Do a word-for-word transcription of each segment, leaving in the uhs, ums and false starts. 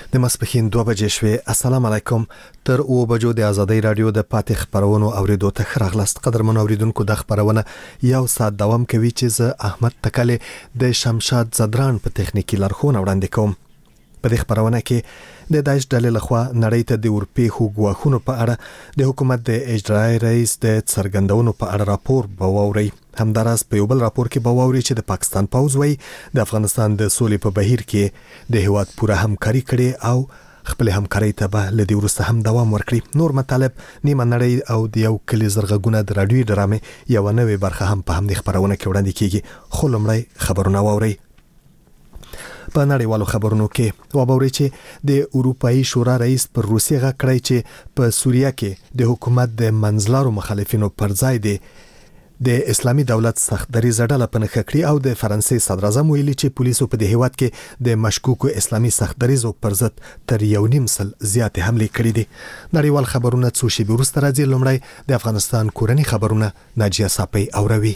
د ماسپښین دوه بجې شوې. السلام علیکم. تر اوه بجو د ازادۍ رادیو د پاتې خبرونو اوریدو ته ښه راغلاست. قدرمن اوریدونکو د خبرونه یو ساعت دوام کوي چې زه احمد تکلې د شمشاد زدران په تخنیکی لارښوونه وړاندې کوم. په دې خبرونه کې د داعش ډلې لخوا نړۍ ته د ورپېښو ګواښونو په اړه د حکومت د اجرایي رئیس د څرګندونو په اړه راپور به واوري. همداراز په یو بل راپور کې به واوري چې د پاکستان پوځ وایي د افغانستان د سولې په بهیر کې د هیواد پوره همکاري کړې او خپل همکاري ته به لدی ورسته هم دوام ورکړي. نور مطالب نیمه نړۍ او د یو کلی زرغونه د رادیو ډرامې یو نوې برخه هم په همدې خبرونه کې وړاندې کیږي. خو لومړی خبرونه واوري. په نړیوالو خبرونو کې وابوري چې د اروپאי شورا رئیس پر روسیې غږ کړی چې په سوریه کې د حکومت د منځلارو مخالفینو پر ځای دی د اسلامي دولت سخت دریځ ډله په نښه کړی او د فرانسې صدر اعظم ویلي چې پولیسو په دې هیواد کې د مشکوکو اسلامي سخت دریځو پر ضد تر یو نیم سل زیات حمله کړې دي. نړیوال خبرونه څو شی وروسته راځي. لومړی د افغانستان کورنی خبرونه ناجیه صافی اوروي.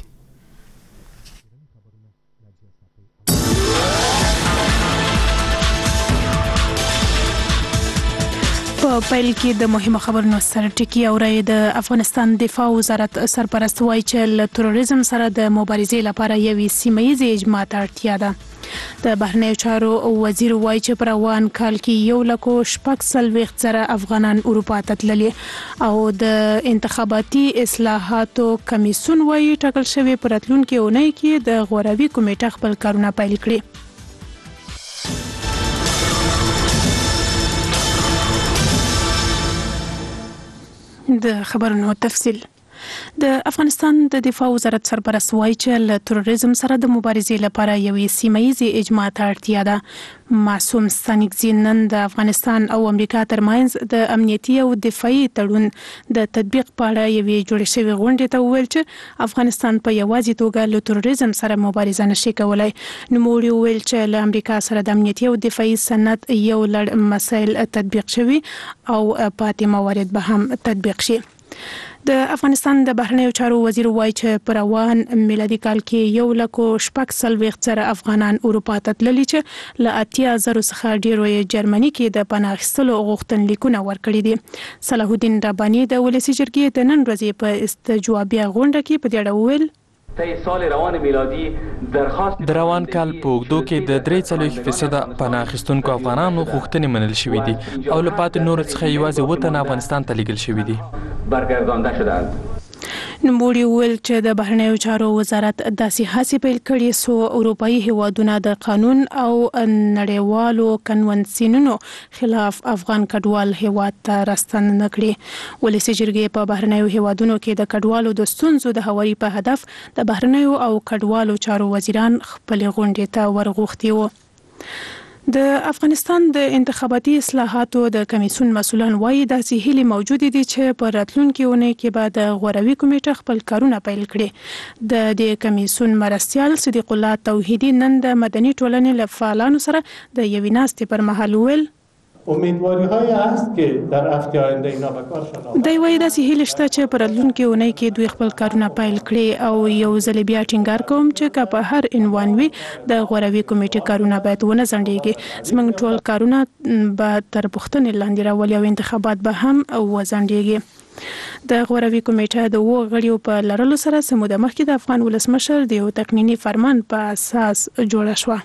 په پیل کې د مهمه خبرونو سره ټکی اوري. د افغانستان دفاع وزارت سرپرست وایي چې له تروریزم سره د مبارزې لپاره یوې سیمه ییزې اجماع ته اړتیا ده. د بهرنیو چارو وزیر وایي چې په روان کال کې یو لکو شپږ څلوېښت زره افغانان اروپا ته تللي او د انتخاباتي اصلاحاتو کمیسیون وایي ټاکل شوی په راتلونکي اونۍ کې د غوراوي کمیټه خپل کارونه پیل کړي. د خبرونو تفصیل. د افغانستان د دفاع وزارت سرپرست وایي چې له تروریزم سره د مبارزې لپاره یوې سیمه ییزې اجماع ته اړتیا ده. معصوم ستانکزي نن د افغانستان او امریکا ترمنځ د امنیتي او دفاعي تړون د تطبیق په اړه یوې جوړې شوې غونډې ته وویل چې افغانستان په یوازې توګه له تروریزم سره مبارزه نشي کولای. نوموړي وویل چې له امریکا سره د امنیتي او دفاعي سند یو لړ مسایل تطبیق شوي او پاتې موارد به هم تطبیق شي. د افغانستان د بهرنیو چارو وزیر وایي چې په روان میلادي کال کې یو لکو شپږ څلوېښت زره افغانان اروپا ته تللي چې له اتیا زرو څخه ډیرو یې جرمني کې د پناه اخیستلو غوښتنلیکونه ورکړي دي. صلاح الدین رباني د ولسي جرګې د نن ورځې په استجوابیه غونډه کې په دې اړه وویل سال روان میلادي درخواست د روان کال په اوږدو کې د درې څلوېښت فیصده پناه اخیستونکو افغانانو غوښتنې منل شوې دي او له پاتې نورو څخه یوازې اووه تنه افغانستان ته لیږل شوي دي. برگردانده شدند. نوموړي وویل چې د بهرنیو چارو وزارت داسې هڅې پیل کړي څو اروپאי هیوادونه د قانون او نړیوالو کنونسیونونو خلاف افغان کډوال هیواد ته راستنه نه کړي. ولسي جرګې په بهرنیو هیوادونو کې د کډوالو د ستونزو د هواري په هدف د بهرنیو او کډوالو چارو وزیران خپل غونډې ته ورغوښتي وو. د افغانستان د انتخاباتي اصلاحاتو د کمیسیون مسؤلان وایي داسې هیلې موجودې دي چې په راتلونکي اونۍ کې به د غوراوي کمیټه خپل کارونه پیل کړي. د دې کمیسیون مرستیال صدیق الله توحیدي نن د مدني ټولنې له فعالانو سره د یوې ناستې پر مهال وویل امیدواری هایی است که در هفته آینده اینا به کارشان آمد. دی وایي داسې هیله شته چې په راتلونکي اونۍ کې دوی خپل کارونه پیل کړي او یو ځل بیا ټینګار کوم چې که په هر عنوان وي د غوراوي کمیټې کارونه باید ونه ځنډیږي. زموږ ټول کارونه به تر پوښتنې لاندې راولي او انتخابات به هم وځنډیږي. د غوراوي کمیټه د اووه غړیو په لرلو سره څه موده مخکې د افغان ولسمشر د یو تقنیني فرمان په اساس جوړه شوه.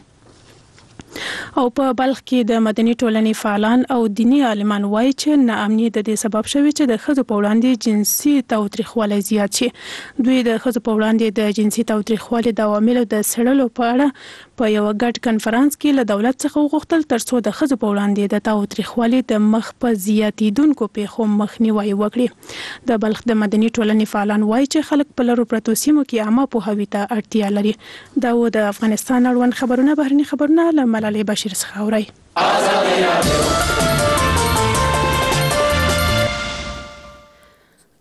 او په بلخ کې د مدني ټولنې فعالان او دینی عالمان وایي چې ناامني د دې سبب شوی چې د ښځو په وړاندې جنسي تاوتریخوالی زیات شي. دوی د ښځو په وړاندې د جنسي تاوتریخوالي د عواملو د څېړلو په اړه په یو ګډ کنفرانس کې له دولت څخه وغوښتل ترڅو د ښځو په وړاندې د تاوتریخوالي د مخ په زیاتیدونکو پیښو مخنیوي وکړي. د بلخ د مدني ټولنې فعالان وایي چې خلک په لرو پرتو سیمو کې عامه پوهاوي ته اړتیا لري. دا و د افغانستان اړوند خبرونه. بهرني خبرونه له ملالۍ بشیر څخه اورئ.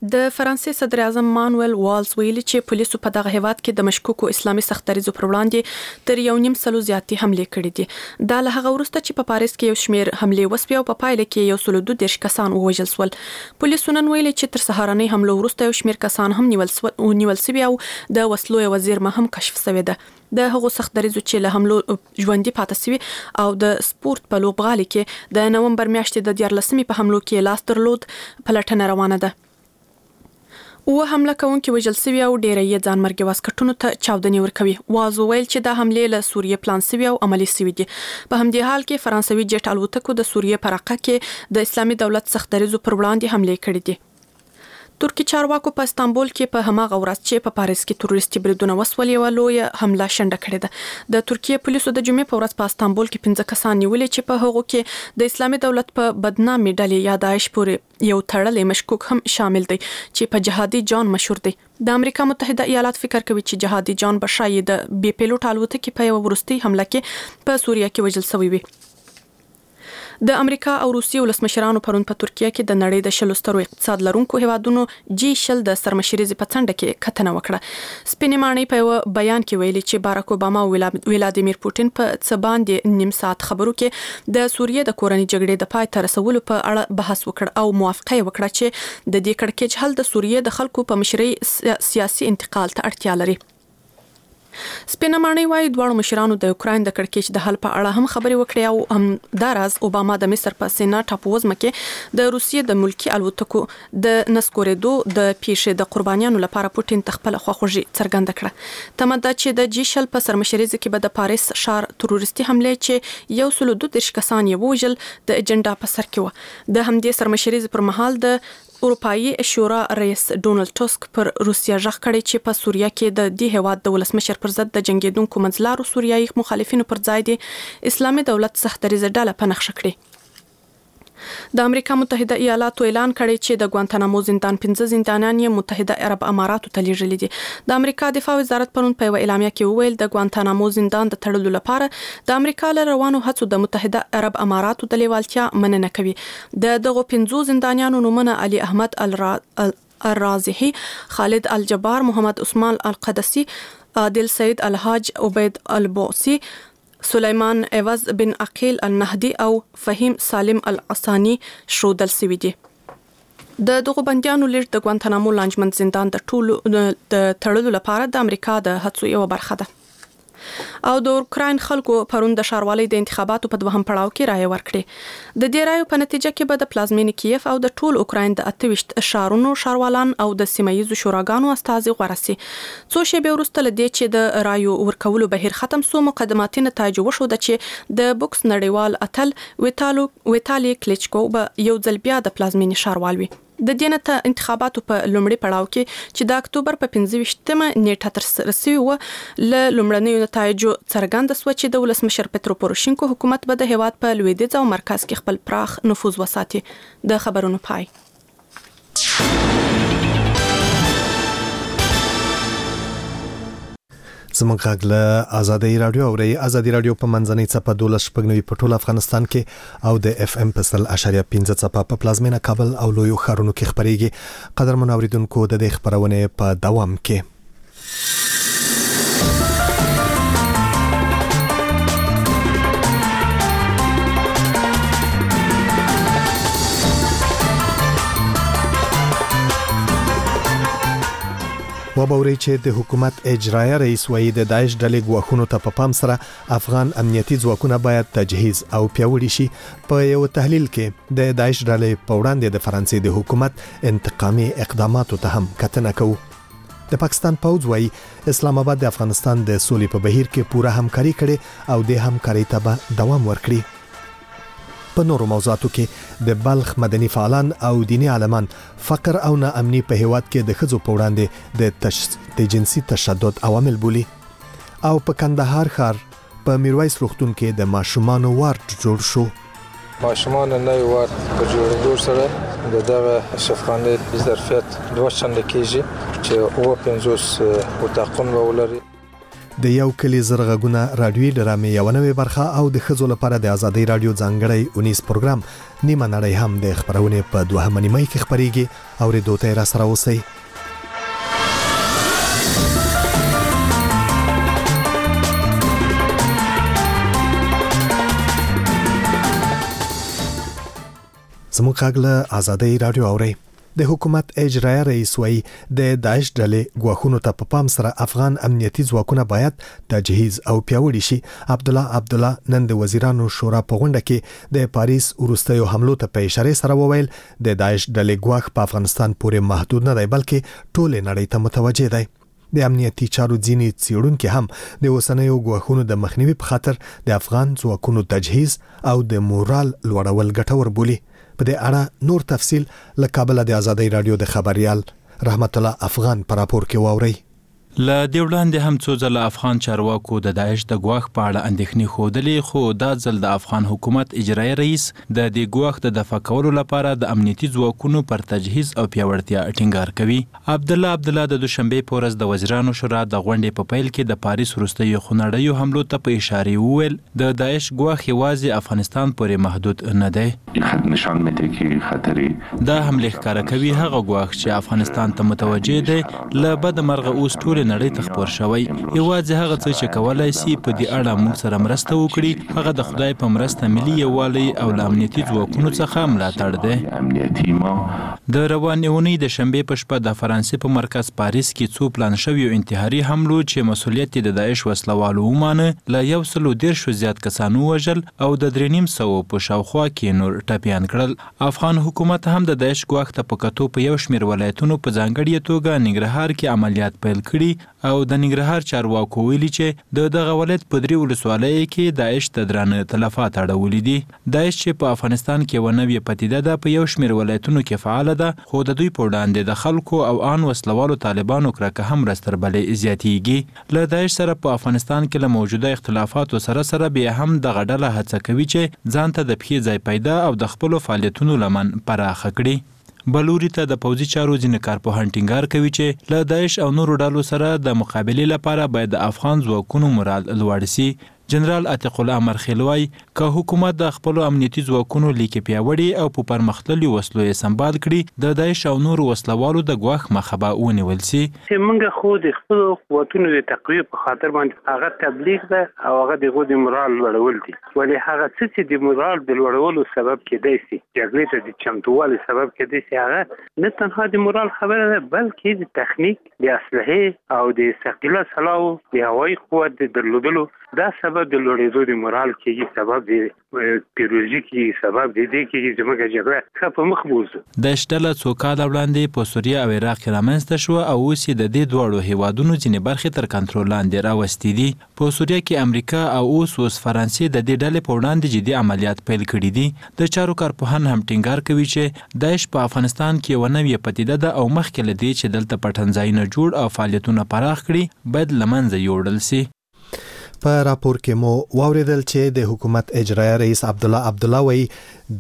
د فرانسې صدر اعظم مانویل والز ویلي چې پولیسو په دغه هیواد کې د مشکوکو اسلامي سختدریزو پر وړاندې تر یو نیم سلو زیاتې حملې کړې دي. دا له هغه وروسته چې په پاریس کې یو شمېر حملې وسوې او په پایله کې یو سلو دوه دېرش کسان ووژل شول. پولیسو نن ویلي چې تر سهارنۍ حملو وروسته یو شمېر کسان هم نیول شو نیول شوي او د وسلو یوه زیرمه هم کشف شوې ده. د هغو سختدریزو چې له حملو ژوندي پاتې شوي او د سپورت په لوبغالي کې د نومبر میاشتې د دیارلسمې په حملو کې لاس درلود پلټنه روانه ده. و حمله کوونکي وژل شوي او ډېری یې ځانمرګي واسکټونو ته چاودنې ورکوي. واز وویل چې دا حملې له سوریې پلان شوي او عملي شوي دي. په همدې حال کې فرانسوي جټ الوتکو د سوریې په رقه کې د اسلامي دولت سختدریزو پر وړاندې حملې کړې دي. ترکی چارواکو په استانبول کې په هماغه ورځ چې په پاریس کې تروریستي بریدونه وسول یوه لویه حمله شنډه کړې ده. د ترکیې پولیسو د جمعې په ورځ په استانبول کې پنځه کسان نیولي چې په هغو کې د اسلامي دولت په بدنامي ډلې یا داعش پورې یو تړلی مشکوک هم شامل دی چې په جهادي جان مشهور دی. د امریکا متحده ایالات فکر کوي چې جهادي جان به شاید د بي پیلوټ الوتکې په یوه وروستۍ حمله کې په سوریه کې وژل شوی وي. د امریکا او روسیې ولسمشرانو پرون په ترکیه کې د نړۍ د شلو سترو اقتصاد لرونکو هیوادونو جی شل د سرمشریزې په څنډه کې کتنه وکړه. سپینې ماڼۍ په یو بیان کې ویلي چې باراک اوباما او ولادیمیر پوتین په څه باندې نیم ساعت خبرو کې د سوریې د کورنۍ جګړې د پای ته رسولو په اړه بحث وکړ او موافقه وکړه چې د دې کړکېچ حل د سوریې د خلکو په مشرۍ سیاسي انتقال ته اړتیا لري. سپینه ماڼۍ وايي دواړو مشرانو د یوکراین د کړکېچ د حل په اړه هم خبرې وکړې او همداراز اوباما د مصر په سینا ټاپووزمه کې د روسیې د ملکی الوتکو د نسکورېدو د پیښې د قربانیانو لپاره پوتین ته خپله خواخوږي څرګنده کړه. تمه ده چې د جی شل په سرمشریزه کې به د پاریس ښار تروریستي حملې چې یو سلو دوه دېرش کسان یې ووژل د اجنډا په سر کې وه. د همدې سرمشریزې پر مهال د اروپایي شورا رئیس ډونالد ټسک پر روسیا ژغ کړی چې په سوریه کې د دې هیواد د ولسمشر پر ضد د جنگیدونکو منځلارو سوریایي مخالفینو پر ځای د اسلامي دولت سختدریزه ډله په نښه کړي. د امریکا متحده ایالاتو اعلان کړی چې د ګوانتانامو زندان پنځه زندانیان یې متحده عرب اماراتو ته لیږلي دي. د امریکا دفاع وزارت پرون په یوه اعلامیه کې وویل د ګوانتانامو زندان د تړلو لپاره د امریکا له روانو هڅو د متحده عرب اماراتو د لیوالتیا مننه کوي. د دغو پنځو زندانیانو نومونه علي احمد الرازحي، خالد الجبار، محمد عثمان القدسي، عادل سعید الحاج عبید البوسی، سلیمان عوض بن عقیل النهدی او فهیم سالم العصانی شودل سوي دي. د دغو بندیانو لیږد د ګوانتانامو لانجمند زندان د ټولو د تړلو لپاره د امریکا د هڅو یوه برخه ده. او د اوکراین خلکو پرون د ښاروالۍ د انتخاباتو په دوهم پړاو کې رایه ورکړې. د دې رایو په نتیجه کې به د پلازمینې کیف او د ټول اوکراین د اته ویشت ښارونو ښاروالان او د سیمه ییزو شوراګانو استازي غوره سي. څو شېبې وروسته له دې چې د رایو ورکولو بهیر ختم سو، مقدماتي نتایج وښوده چې د بوکس نړیوال اتل ویتالو ویتالي کلیچکو به یو ځل بیا د پلازمینې ښاروال وي. د دې نه انتخاباتو په لومړي پړاو کې چې د اکتوبر په پنځه ویشتمه نیټه ترسره شوې وه، له لومړنیو نتایجو څرګنده سوه چې د ولسمشر پترو پوروشینکو حکومت به د هیواد په لویدیځ او مرکز کې خپل پراخ نفوذ وساتي. د خبرونو پای. زموږ غږ له آزادۍ رادیو اورئ. آزادۍ رادیو په منځنۍ څپه دولس شپږ نوي په ټول افغانستان کې او د اف ام په سل اشاریه پنځه څپه په پلازمینه کابل او لویو ښارونو کې خپرېږي. قدرمنو اوریدونکو، د دې خپرونې په دوام کې وبوري چې د حکومت اجرایه رئیس وایي د داعش ډلې ګواښونو ته په پام سره افغان امنیتي ځواکونه باید تجهیز او پیاوړي شي. په یو تحلیل کې د داعش ډلې په وړاندې د فرانسې د حکومت انتقامي اقداماتو ته هم کتنه کوو. د پاکستان پوځ وایي اسلام آباد د افغانستان د سولې په بهیر کې پوره همکاري کړي او د همکاري ته به دوام ورکړي. په نورو موضوعاتو کې د بلخ مدني فعالان او دینی عالمان فقر او ناامني په هیواد کې د ښځو په وړاندې د تش... د جنسي تشدد عوامل بولي. او په کندهار ښار په میرویس روغتون کې د ماشومانو وارډ جوړ شو. ماشومان نوی وارد په جوړېدو سره د دغه شفاخانې ظرفیت دوه چنده کېږي چې اووه پنځوس اتاقونه ولري. د یو کلی زرغونه رادیوي ډرامې یو نوې برخه او د ښځو لپاره د آزادۍ رادیو ځانګړی اونیز پروګرام نیمه نړۍ هم د خبرونې په دوهمه نیمه کې خبريږي او ریډیو ته را سره اوسئ. زموږ خاګله آزادۍ رادیو اوري. د حکومت اجرایه رئیس وایي د داعش ډلې غواخونو ته په پام سره افغان امنیتي ځواکونه باید تجهیز او پیاوړي شي. عبد الله عبد الله نن د وزیرانو شورا په غونډه کې د پاریس وروستیو حملو ته په اشاره سره وویل د داعش ډلې غواخ په افغانستان پورې محدود نه دی بلکې ټول نړۍ ته متوجه دی. د امنیتي چارو ځینې څېړونکو هم د اوسنیو غواخونو د مخنیوي په خاطر د افغان ځواکونو تجهیز او د مورال لوړول ګټور بولي. په دې اړه نور تفصيل له کابل د آزادۍ رادیو د خبريال رحمت الله افغان پر راپور کې واوري. ل دې وړاندې هم څو ځله افغان چارواکو د داعش د غواخ په اړه اندېښنې خوده خو دا ځل د افغان حکومت اجرایي رئیس د دې غواخ د دفاع کولو لپاره د امنیتي ځواکونو پر تجهیز او پیاوړتیا ټینګار کوي. عبد الله عبد الله د دوشنبه په ورځ د وزیرانو شورا د غونډې په پیل کې د پاریس وروستیو خونړیو حملو ته په اشاره وویل د داعش غواخ یوازې افغانستان پورې محدود نه دی. نشان میده که خطری دا حمله ښکاره کوي هغه غواخ چې افغانستان ته متوجه دی له بد مرغه اوس ټول نړۍ ته خبر شوی. یوازې هغه څه چې کولای شي په دې اړه موږ سره مرسته وکړي هغه د خدای په مرسته ملي یووالی او امنیتي ځواکونو څخه ملاتړ دی. امنیتي ما د روانې اونۍ د شنبه په شپه د فرانسې په مرکز پاریس کې څو پلان شوی انتحاري حملو چې مسؤلیت د داعش وسلوالو ومانه له یو سلو دیرشو زیات کسانو وژل او د درې نیم سوو په شاوخوا کې نور ټپیان کړل. افغان حکومت هم د داعش غواخ ته په کتو په یو شمېر ولایتونو په ځانګړې توګه ننګرهار کې عملیات پیل کړي او د ننګرهار چارواکو ویلي چې د دغه ولایت په درې ولسوالیو کې داعش ته درانه تلفات اړولي دي. داعش چې په افغانستان کې یوه نوې پدیده ده په یو شمېر ولایتونو کې فعاله ده خو د دوی په وړاندې د خلکو او ان وسلوالو طالبانو کرکه هم رستربلې زیاتیږي. له داعش سره په افغانستان کې له موجوده اختلافاتو سره سره بیا هم دغه ډله هڅه کوي چې ځان ته د پښې ځای پیدا او د خپلو فعالیتونو لمن پراخه کړي. بلوري ته د پوځي چارو ځینې کارپوهان ټینګار کوي چې له داعش او نورو ډلو سره د مقابلې لپاره باید د افغان ځواکونو مورال لوړ شي. جنرال عتیق الله مرخیل وایي که حکومت د خپلو امنیتي ځواکونو لیکې پیاوړي او په پرمختللي وسلو یې سمبال کړي د داعش او نورو وسلوالو د غواخ مخه به ونیول شي. چې موږ خو د خپلو قوتونو د تقویه په خاطر باندې هغه تبلیغ ده او هغه دغه د مورال لوړول دي ولې هغه څه چې د مورال د لوړولو سبب کېدای شي جګړې ته د چمتووالي سبب کېدای شي هغه نه تنها د مورال خبره ده بلکې د تخنیک د اسلحې او د ثقيله سلاحو د هوایي قوت د درلودلو دا سبب د لوړېدو د مورال کېږي سبب د پیروزي کېږي سبب د دې کېږي چې موږ جګړه ښه په مخ بوځو. داعش ډله څو کاله وړاندې په سوریه او عراق کې رامنځته شوه او اوس یې د دې دواړو هیوادونو ځینې برخې تر کنټرول لاندې راوستې دي. په سوریه کې امریکا او اوس اوس فرانسې د دې ډلې په وړاندې جدي عملیات پیل کړي دي. د چارو کارپوهان هم ټینګار کوي چې داعش په افغانستان کې یوه نوې پدیده ده او مخکې له دې چې دلته پټنځایونه جوړ او فعالیتونه پراخ کړي باید له منځه یوړل شي. په راپور کې مو واوریدل چې د حکومت اجرایه رئیس عبد الله عبد الله وایي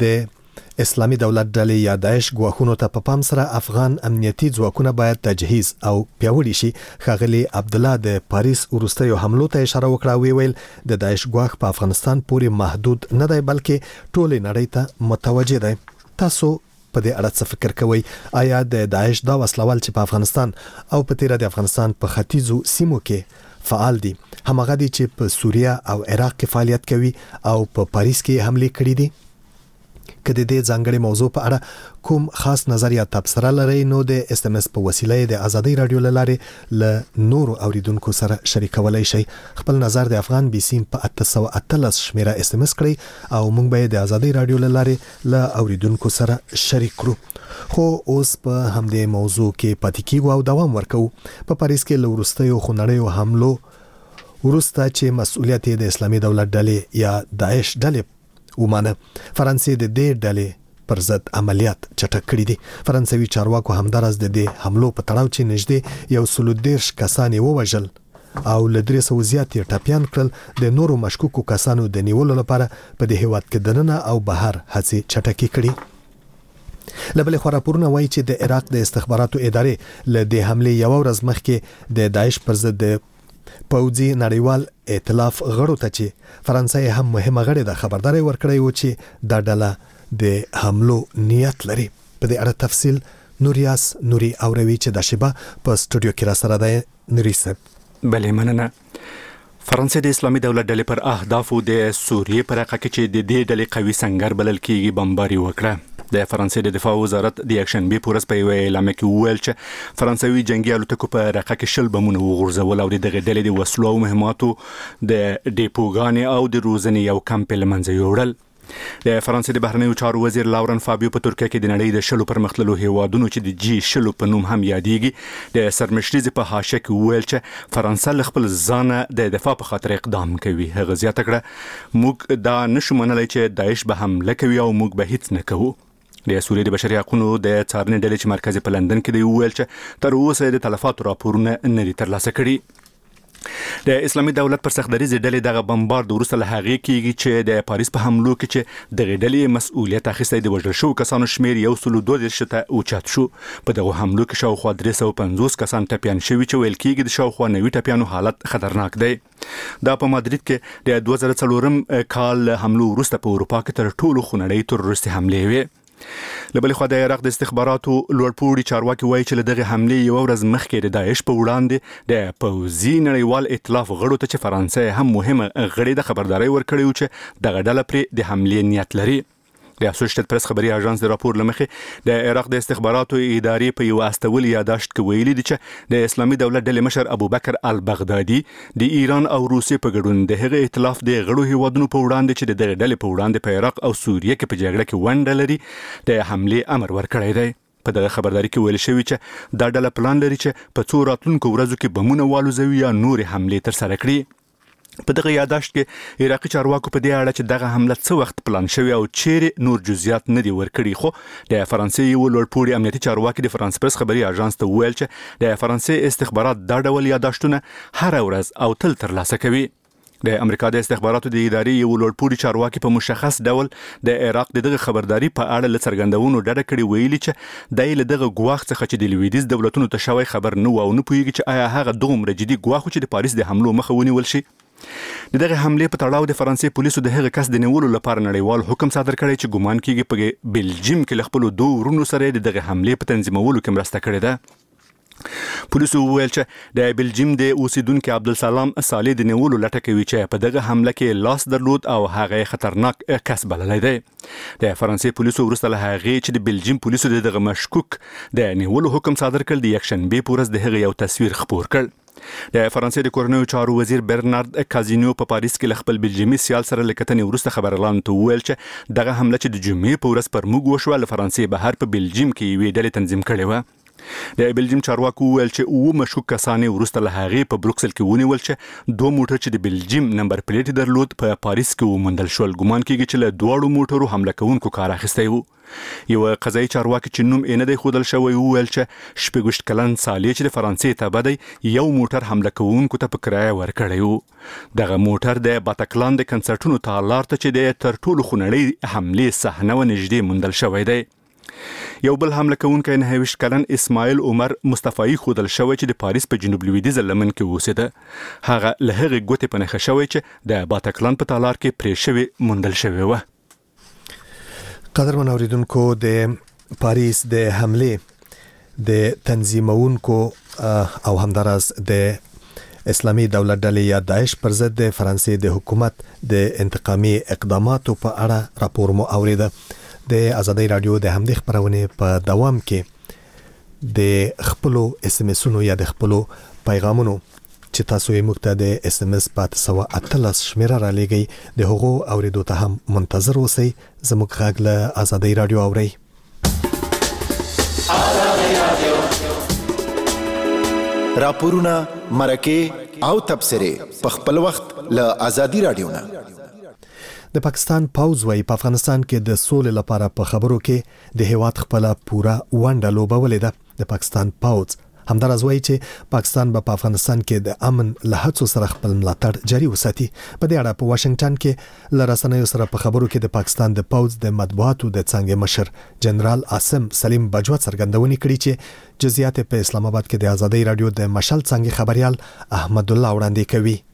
د اسلامي دولت ډلې یا داعش غواخونو ته په پام سره افغان امنیتي ځواکونه باید تجهیز او پیاوړي شي. ښاغلي عبد الله د پاریس وروستیو حملو ته اشاره وکړه ویل د داعش غواخ په افغانستان پورې محدود نه دی بلکې ټول نړۍ ته متوجه دی. تاسو په دې اړه څه فکر کوئ؟ آیا د داعش دا وسلوال چې په افغانستان او په تیره د افغانستان په ختیځو سیمو کې فعال دي همغه دي چې په سوریه او عراق کې فعالیت کوي او په پاریس کې حمله کړې دي؟ کله د ځانګړي موضوع په اړه کوم خاص نظر یا تبصره لرئ نو د اس ام اس په وسیله د آزادۍ رادیو لاره ل نورو اوریدونکو سره شریکولای شئ. خپل نظر د افغان بي سیم په اته سوه اتلس شمیره اس ام اس کړئ او موږ به د آزادۍ رادیو لاره ل اوریدونکو سره شریک کړو. خو اوس په همدې موضوع کې پاتې کیږو او دوام ورکو. په پاریس کې لورستیو خونړیو حملو ورسته چې مسؤلیت د اسلامي دولت ډلې یا داعش ډلې ومانه فرانسې د دې ډلې پر ضد عملیات چټک کړي دي. فرانسوي چارواکو همدارس د دې حملو په تړاو چې نږدې یو سلو دیرش کسان ووژل او له درې سوو زیات ټپیان کړل. د نورو مشکوکو کسانو د نیولو لپاره په دې هیواد کې دننه او بهر هڅې چټکې کړي. لبل خو راپورونه وایي چې د عراق د استخباراتو ادارې له دې حمله یو ورځ مخکې د داعش پر ضد پوځي نړیوال ائتلاف غړو ته چې فرانسې هم مهمه غړې ده خبرداري ورکړې و چې دا ډله د حملو نیت لري. په دې اړه تفصیل نوریاس نوري اوروي چې د شبا په سټوډیو کې را سره دی. نوري صاحب بلې مننه. فرانسې د اسلامي دولت ډلې پر اهدافو د سوریې پر حق کې چې د دې ډلې قوي سنگر بلل کېږي بمباري وکړه. د فرانسې د دفاع وزارت د یکشنبه پورس په یو اعلان کې وویل چې فرانسوي جنگي الوتکو په رقه کې شل بمونه وغورځول او دغه ډلې د وسلو او مهماتو د ډیپوګانې او د روزنې یو کمپ له منځه یوړل. د فرانسې د بهرنیو چارو وزیر لاورن فابیو په ترکیه کې د نړۍ د شلو پرمختللو هیوادونو چې د جی شلو په نوم هم یادېږي د سرمشريزې په حاشیه کې وویل چې فرانسه له خپل ځانه د دفاع په خاطر اقدام کوي. هغه زیاته کړه موږ دا نشو منلای چې داعش به حمله کوي او موږ به هیڅ نه کوو. د سوریې د بشري حقوقو د څارنې ډلې چې مرکز په لندن کې دی وویل چې تر اوسه د تلفاتو راپورونه نه دي ترلاسه کړي. د اسلامي دولت پر سختدریزې ډلې دغه بمبارد وروسته له هغې کېږي چې د پاریس په حملو کې چې دغه ډلې مسؤلیت اخیستی د وژل شوو کسانو شمیر یو سلو دوه دېرش ته اوچت شو. په دغه حملو کې شاوخوا درې سوه پنځوس کسان ټپیان شوي چې ویل کېږي د شاوخوا نوي ټپیانو حالت خطرناک دی. دا په مادرید کې د دوه زره څلورم کال حملو وروسته په اروپا کې تر ټولو خونړۍ تروریستي حملې وې. له بلې خوا د عراق د استخباراتو لوړپوړي چارواکي وایي چې له دغه حملې یوه ورځ مخکې د داعش په وړاندې د پوځي نړیوال ائتلاف غړو ته چې فرانسه هم مهمه غړې د خبرداري ورکړې و چې دغه ډله پرې د حملې نیت لري. د اسوسییټډ پریس خبري اژانس د راپور لمخې د عراق د استخباراتو ادارې په یو استول یاداشت کې ویلي دي چې د اسلامي دولت ډلې مشر ابوبکر البغدادي د ایران او روسیې په ګډون د هغه ائتلاف د غړو هیوادونو په وړاندې چې د دغه ډلې په وړاندې په عراق او سوریه کې په جګړه کې ونډه لري د حملې امر ورکړی دی. په دغه خبرداري کې ویل شوی چې دا ډله پلان لري چې په څو راتلونکو ورځو کې بمونه والوزوي یا نورې حملې ترسره کړي. په دغه یاداشت کې عراقي چارواکو په دې اړه چې دغه حمله څه وخت پلان شوی او چیرې نور جزئیات نه دي ورکړي. خو د فرانسې یو لوړپوړي امنیتي چارواکي د فرانس پریس خبري اژانس ته وویل چې د فرانسې استخبارات دا ډول یاداشتونه هر ورځ او تل ترلاسه کوي. د امریکا د استخباراتو د ادارې یو لوړپوړي چارواکي په مشخص ډول د عراق دغه خبرداري په اړه له څرګندونو ډډه کړې ویلي چې دای له دغه ګواښ څخه چې د لویدیز دولتونو ته شوی خبر نه و او نه پوهیږي چې آیا هغه دومره جدي ګواښ چې د پاریس د حملو مخه ونیول شي. د دغه حملې په تړاو د فرانسې پولیسو د هغه کس د نیولو لپاره نړیوال حکم صادر کړی چې ګومان کیږي په بلجیم کې له خپلو دوه ورونو سره د دغه حملې په تنظیمولو کې مرسته کړې ده. پولیسو وویل چې د بلجیم د اوسیدونکو عبدالسلام صالح د نیولو لټه کوي چې په دغه حمله کې لاس درلود او هغه خطرناک کس بللی دی. د فرانسې پولیسو وروسته له هغې چې د بلجیم پولیسو د دغه مشکوک د نیولو حکم صادر کړ د یکشنبې په ورځ د هغه یو تصویر خپور کړ. د فرانسې د کورنیو چارو وزیر برنارد کازینیو په پاریس کې له خپل بلجیمي سیال سره لکتنې وروسته خبريالانو ته وویل چې دغه حمله چې د جمعې په ورځ پر موږ وشوه له فرانسې بهر په بلجیم کې یوې ډلې تنظیم کړې وه. د بلجیم چارواکو وویل چې اووه مشکوک کسانې وروسته له هغې په بروکسل کې ونیول چې دوه موټر چې د بلجیم نمبر پلیټ درلود په پاریس کې وموندل شول. ګومان کېږي چې له دواړو موټرو حمله کوونکو کار اخیستی و. یو قضایي چارواکي چې نوم یې نه دی ښودل شوی وویل چې شپږویشت کلن صالح چې د فرانسې تابع دی یو موټر حمله کوونکو ته په کرایه ورکړی و. دغه موټر د باتکلان د کنسرټونو تالار ته چې د تر ټولو خونړۍ حملې صحنه و نږدې موندل شوی دی. یو بل حمله کوونکی نهه ویشت کلن اسماعیل عمر مصطفی ښودل شوی چې د پاریس په جنوب لویدیځه لمن کې اوسېده. هغه له هغې ګوتې په نښه شوی چې د باتکلان په تالار کې پرې شوې موندل شوې وه. قدرمن اوریدونکو د پاریس د حملې د تنظیمونکو او همدارس د اسلامي دولت ډلې یا داعش پر ضد د فرانسې د حکومت د انتقامي اقداماتو په اړه راپور مو اوریده. د آزادۍ رادیو د همدې خبرونې په دوام کې د خپلو اس ام اسونو یا د خپلو پیغامونو چې تاسو یې موږ ته د اس ام اس په سوه اتلس شمیره را لېږئ د هغو اوریدو ته هم منتظر اوسئ. زموږ غږ له آزادۍ رادیو اورئ. راپورونه مرکه او تبصره په خپل وخت له آزادۍ رادیو نه. د پاکستان پوځ وايي په افغانستان کې د سولې لپاره په خبرو کې د هیواد خپل پوره ونډه لوبولې ده. د پاکستان پوځ همدارس وايي چې پاکستان به په افغانستان کې د امن له هڅو سره خپل ملاتړ جاري وساتي. په دې اړه په واشنگټن کې له رسنیو سره په خبرو کې د پاکستان د پوځ د مطبوعاتو د څانګې مشر جنرال عاصم سلیم بجوا څرګندونې کړې چې جزئیات په اسلام آباد کې د آزادۍ رادیو د مشال څانګې خبريال احمد الله وړاندې کوي.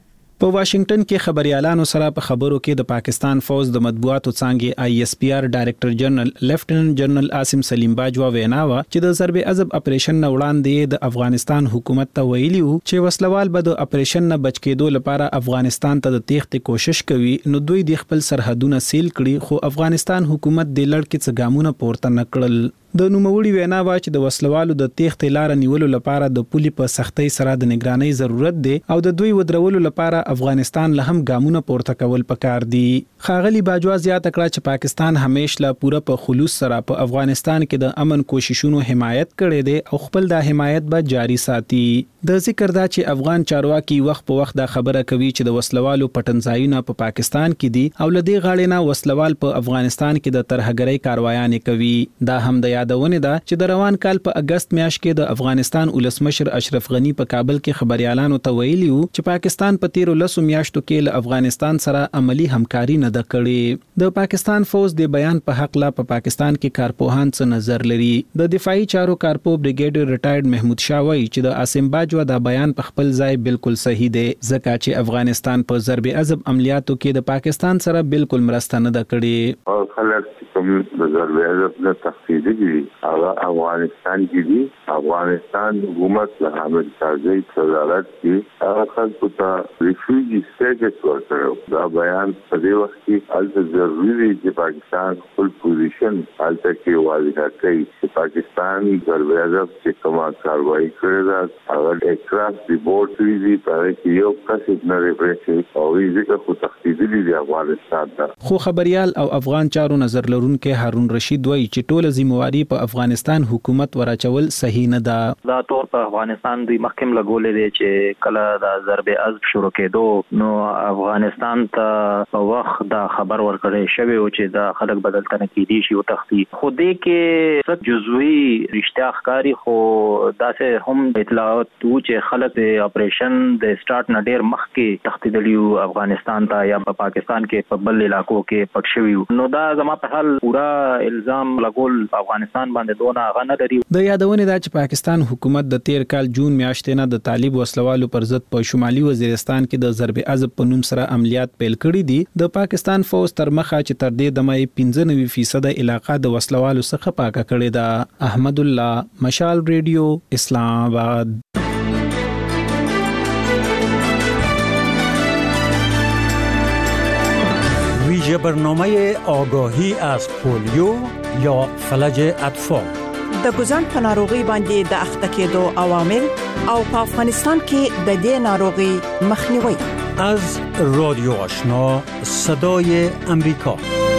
په واشنگټن کې خبريالانو سره په خبرو کې د پاکستان فوج د مطبوعاتو څانګې آی ایس پی آر ډایریکټر جنرال لیفټیننټ جنرال عاصم سلیم باجوا ویناوه چې د ضرب عضب اپریشن نه وړاندې د افغانستان حکومت ته ویلي وو چې وسلوال به د اپریشن نه بچ کېدو لپاره افغانستان ته د تېښتې کوشش کوي، نو دوی د خپل سرحدونه سیل کړي، خو افغانستان حکومت د لړ کې څه ګامونه پورته نکړل. د نوموړي وینا وا چې د وسلوالو د تېښتې لار نیولو لپاره د پولي په سختۍ سره د نگرانۍ ضرورت دی او د دوی ودرولو لپاره افغانستان له هم ګامونه پورته کول پکار دي. ښاغلي باجوا زیاته کړه چې پاکستان همیشه لا پوره په خلوص سره په افغانستان کې د امن کوششونو حمایت کړي دي او خپل د حمایت به جاری ساتي. د ذکر دا چې افغان چارواکي وخت په وخت دا خبره کوي چې د وسلوالو پټنځایونه په پاکستان کې دي او لدی غاړې نه وسلوال په افغانستان کې د ترهګرۍ کاروایانې کوي. دا هم د یادونه ده چې د روان کال په اگست میاشت کې د افغانستان ولسمشر اشرف غنی په کابل کې خبريالانو ته ویلي وو چې پاکستان په تیرو لسو میاشتو کې له افغانستان سره عملی همکاري نه ده کړې. د پاکستان فوج د بیان په حق لا په پاکستان کې کارپوهان څه نظر لري. د دفاعي چارو کارپو بریګیډر ریټایرډ محمود شاه وایي چې د عاصم باجوا دا بیان په خپل ځای بالکل صحیح دی، ځکه چې افغانستان په ضرب عضب عملیاتو کې د پاکستان سره بالکل مرسته نه ده کړې. خلک کوم د ضرب عضب نه تخفیدي دي هغه افغانستان کې دي. افغانستان حکومت له حامد کارزي صدارت کې هغه خلکو ته ریفیوجی سټیټس ورکړو. دا بیان په دې وخت کې البته ضروري دی چې پاکستان خپل پوزیشن البته کې واضح کړي چې پاکستان ضرب عضب چې کومه کاروایی کړې ده هغه اکراس دی بورډ ویزي په کې یو کس نه ریفرنس او ځکه خو تخفیدي دي افغانستان ته. خو خبريال او افغان چارو نظر لرونکو هارون رشید وایي چې ټوله ذمہواری په افغانستان حکومت وراچول صحیح نه ده. دا ټول په افغانستان دی مخکم لګولې دي چې کله دا ضرب عضب شروع کېدو نو افغانستان ته په وخت دا خبر ورکړی شوی او چې دا خلک بدل کنه کېدي شي او تختی خو دې کې څه جزوی رښتیا ښکاری خو داسې هم اطلاعات وو چې خلک د اپریشن د سٹارټ نه ډیر مخکې تختیدلی افغانستان ته یا په پاکستان کې په بل علاقو کې پټ شوی نو دا زما په حال پورا الزام لګول افغانستان باندې دونه غا نه لري. د یادونه دا چې پاکستان حکومت د تیر کال جون میاشتې نه د طالب وسلوالو پر ضد په شمالي وزیرستان کې د ضرب عضب په نوم سره عملیات پیل کړي دي. د پاکستان فوج تر مخه چې تر دې دمه پنځه نوي فیصد علاقه د وسلوالو څخه پاکه کړې ده. احمد الله مشال ریډیو اسلام آباد. ویژه برنامه آگاهی از پولیو یا فلج اطفال د ګوزن په ناروغي باندې د اخته کېدو عوامل او په افغانستان کې د دې ناروغي مخنیوي از رادیو آشنا صدای امریکا.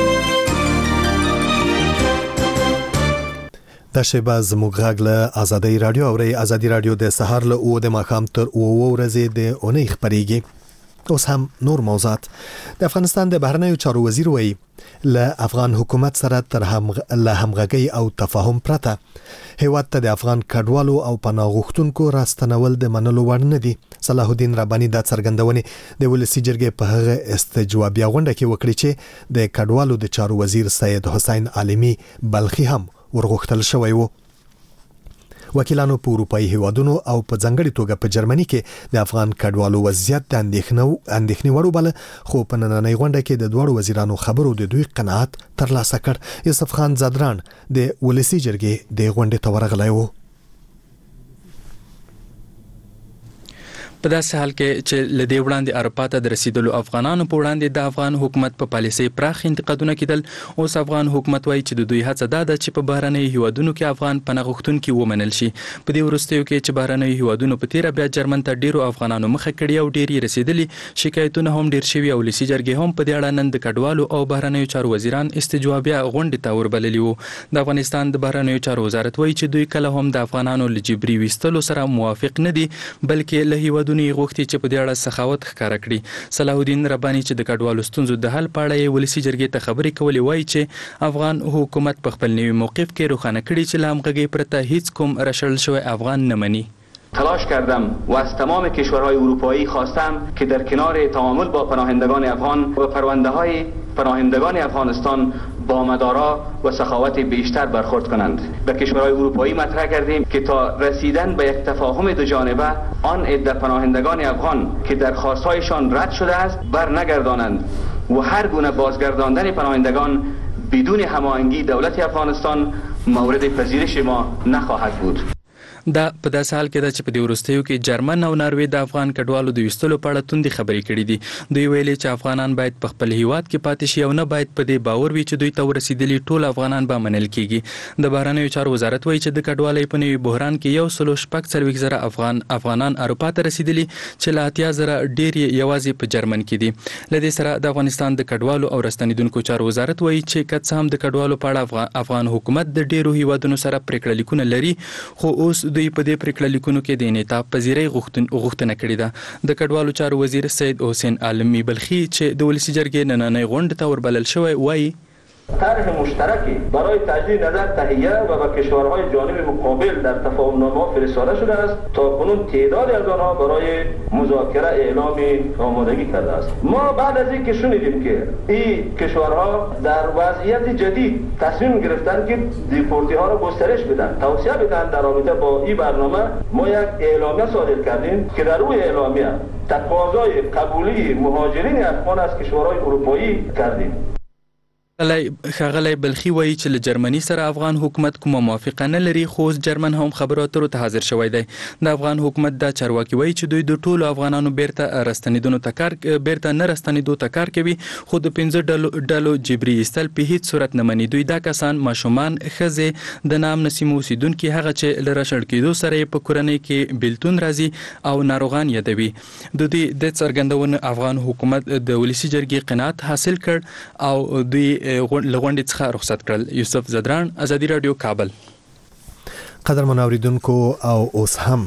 د شیبه زموږ غږ له ازادي رادیو او ازادي رادیو د سهار له او د ماخام تر او ورځې د اونۍ خبريږي. اوس هم نور موضوعات. د افغانستان د بهرنیو چارو وزیر وایي له افغان حکومت سره تر هم له همغږي او تفاهم پرته هیواد ته د افغان کډوالو او پناه غوښتونکو راستنول د منلو وړ نه دي. صلاح الدین رباني د څرګندونې د ولسی جرګې په هغه استجوابیه غونډه کې وکړي چې د کډوالو د چارو وزیر سید حسین عالمي بلخي هم ورغوښتل شوی وو. وکیلانو په اروپאי هیوادونو او په ځنګړي توګه په جرمني کې د افغان کډوالو وضعیت د اندېښنو اندېښنې وړ بل خو په نننۍ غونډه کې د دوړو وزیرانو خبرو د دوی قناعت ترلاسه کړ. یوسف خان زادران د ولسی جرګې د غونډې ته ورغلی و. په داسې حال کې چې لدی وړاندې اروپا ته د رسیدلو افغانانو په وړاندې د افغان حکومت په پالیسۍ پراخ انتقادونه کېدل. اوس افغان حکومت وایي چې د دوی هڅه دا ده چې په بهرنیو هیوادونو کې افغان پناه غوښتونکي ومنل شي. په دې وروستیو کې چې بهرنیو هیوادونو په تیره بیا جرمن ته ډیرو افغانانو مخه کړې او ډیر یې رسیدلي شکایتونه هم ډیر شوي او ولسی جرګې هم په دې اړه نن د کډوالو او بهرنیو چارو وزیران استجوابیه غونډې ته وربللي وو. د افغانستان د بهرنیو چارو وزارت وایي چې دوی کله هم د افغانانو له جبري ویستلو سره موافق نه دي بلکې له هیوادونو غوښتي چې په دې اړه سخاوت ښکاره کړي. صلاح الدین رباني چې د کډوالو ستونزو د حل په اړه ولسی جرګې ته خبرې کولې وایي چې افغان حکومت په خپل نوي موقف کې روښانه کړي چې له همغږۍ پرته هیڅ کوم راشړل شوی افغان نه مني. تلاش کردم و از تمام کشورهای اروپایی خواستم که در کنار تعامل با پناهندگان افغان و پرونده‌های پناهندگان افغانستان با مدارا و سخاوت بیشتر برخورد کنند. به کشورهای اروپایی مطرح کردیم که تا رسیدن به یک تفاهم دو جانبه آن عده پناهندگان افغان که درخواست‌هایشان رد شده است بر نگردانند و هر گونه بازگرداندن پناهندگان بدون هماهنگی دولت افغانستان مورد پذیرش ما نخواهد بود. دا په داسې حال کې ده چې په دې وروستیو کې جرمن او ناروې د افغان کډوالو د ویستلو په اړه توندې خبرې کړې دي. دوی ویلي چې افغانان باید په خپل هیواد کې پاتې شي او نه باید په دې باور وي چې دوی ته ورسېدلي ټول افغانان به منل کیږي. د بهرنیو چارو وزارت وایي چې د کډوالۍ په نوي بحران کې یو سلو شپږ څلوېښت زره افغان افغانان اروپا ته رسېدلي چې له اتیا زره ډېر یې یوازې په جرمن کې دي. له دې سره د افغانستان د کډوالو او راستنېدونکو چارو وزارت وایي چې که څه هم د کډوالو په اړه افغان حکومت د ډېرو هیوادونو سره پریکړه لیکونه لري خو اوس دوی په دې پریکړه لیکونو کې د انعطاف پذیرۍ غوښتنه کړې ده. د کډوالو چارو وزیر سید حسین عالمي بلخي چې د ولسي جرګې نننۍ غونډې ته وربلل شوی وایي طرح مشترکی برای تجدید نظر تهیه و به کشورهای جانب مقابل در تفاهمنامه فرستاده شده است. تا کنون تعدادی از آنها برای مذاکره اعلام آمادگی کرده است. ما بعد از اینکه شنیدیم که این کشورها در وضعیت جدید تصمیم گرفتن که دیپورتی ها را گسترش بدن، توسعه بدن، در رابطه با این برنامه ما یک اعلامیه صادر کردیم که در روی اعلامیه تقاضای قبولی مهاجرین افغان از کشورهای اروپایی کردیم. ښاغلی بلخي وایي چې له جرمني سره افغان حکومت کومه موافقه نه لري خو اوس جرمن هم خبرو اترو ته حاضر شوی دی. د افغان حکومت دا چارواکي وایي چې دوی د ټولو افغانانو بیرته راستنېدونو ته کار بیرته نه راستنېدو ته کار کوي خو د پنځه ډلو ډلو جبري ایستل په هیڅ صورت نه مني. دوی دا کسان ماشومان، ښځې، د نام نسیمو اوسیدونکي، هغه چې له راشړ کېدو سره یې په کورنۍ کې بیلتون راځي او ناروغان یادوي. د دوی د څرګندونو افغان حکومت د ولسي جرګې قناعت حاصل کړ او دوی لغونډې څخه رخصت کړل. یوسف زدران، ازادي رادیو، کابل. قدر منوریدونکو او اوس هم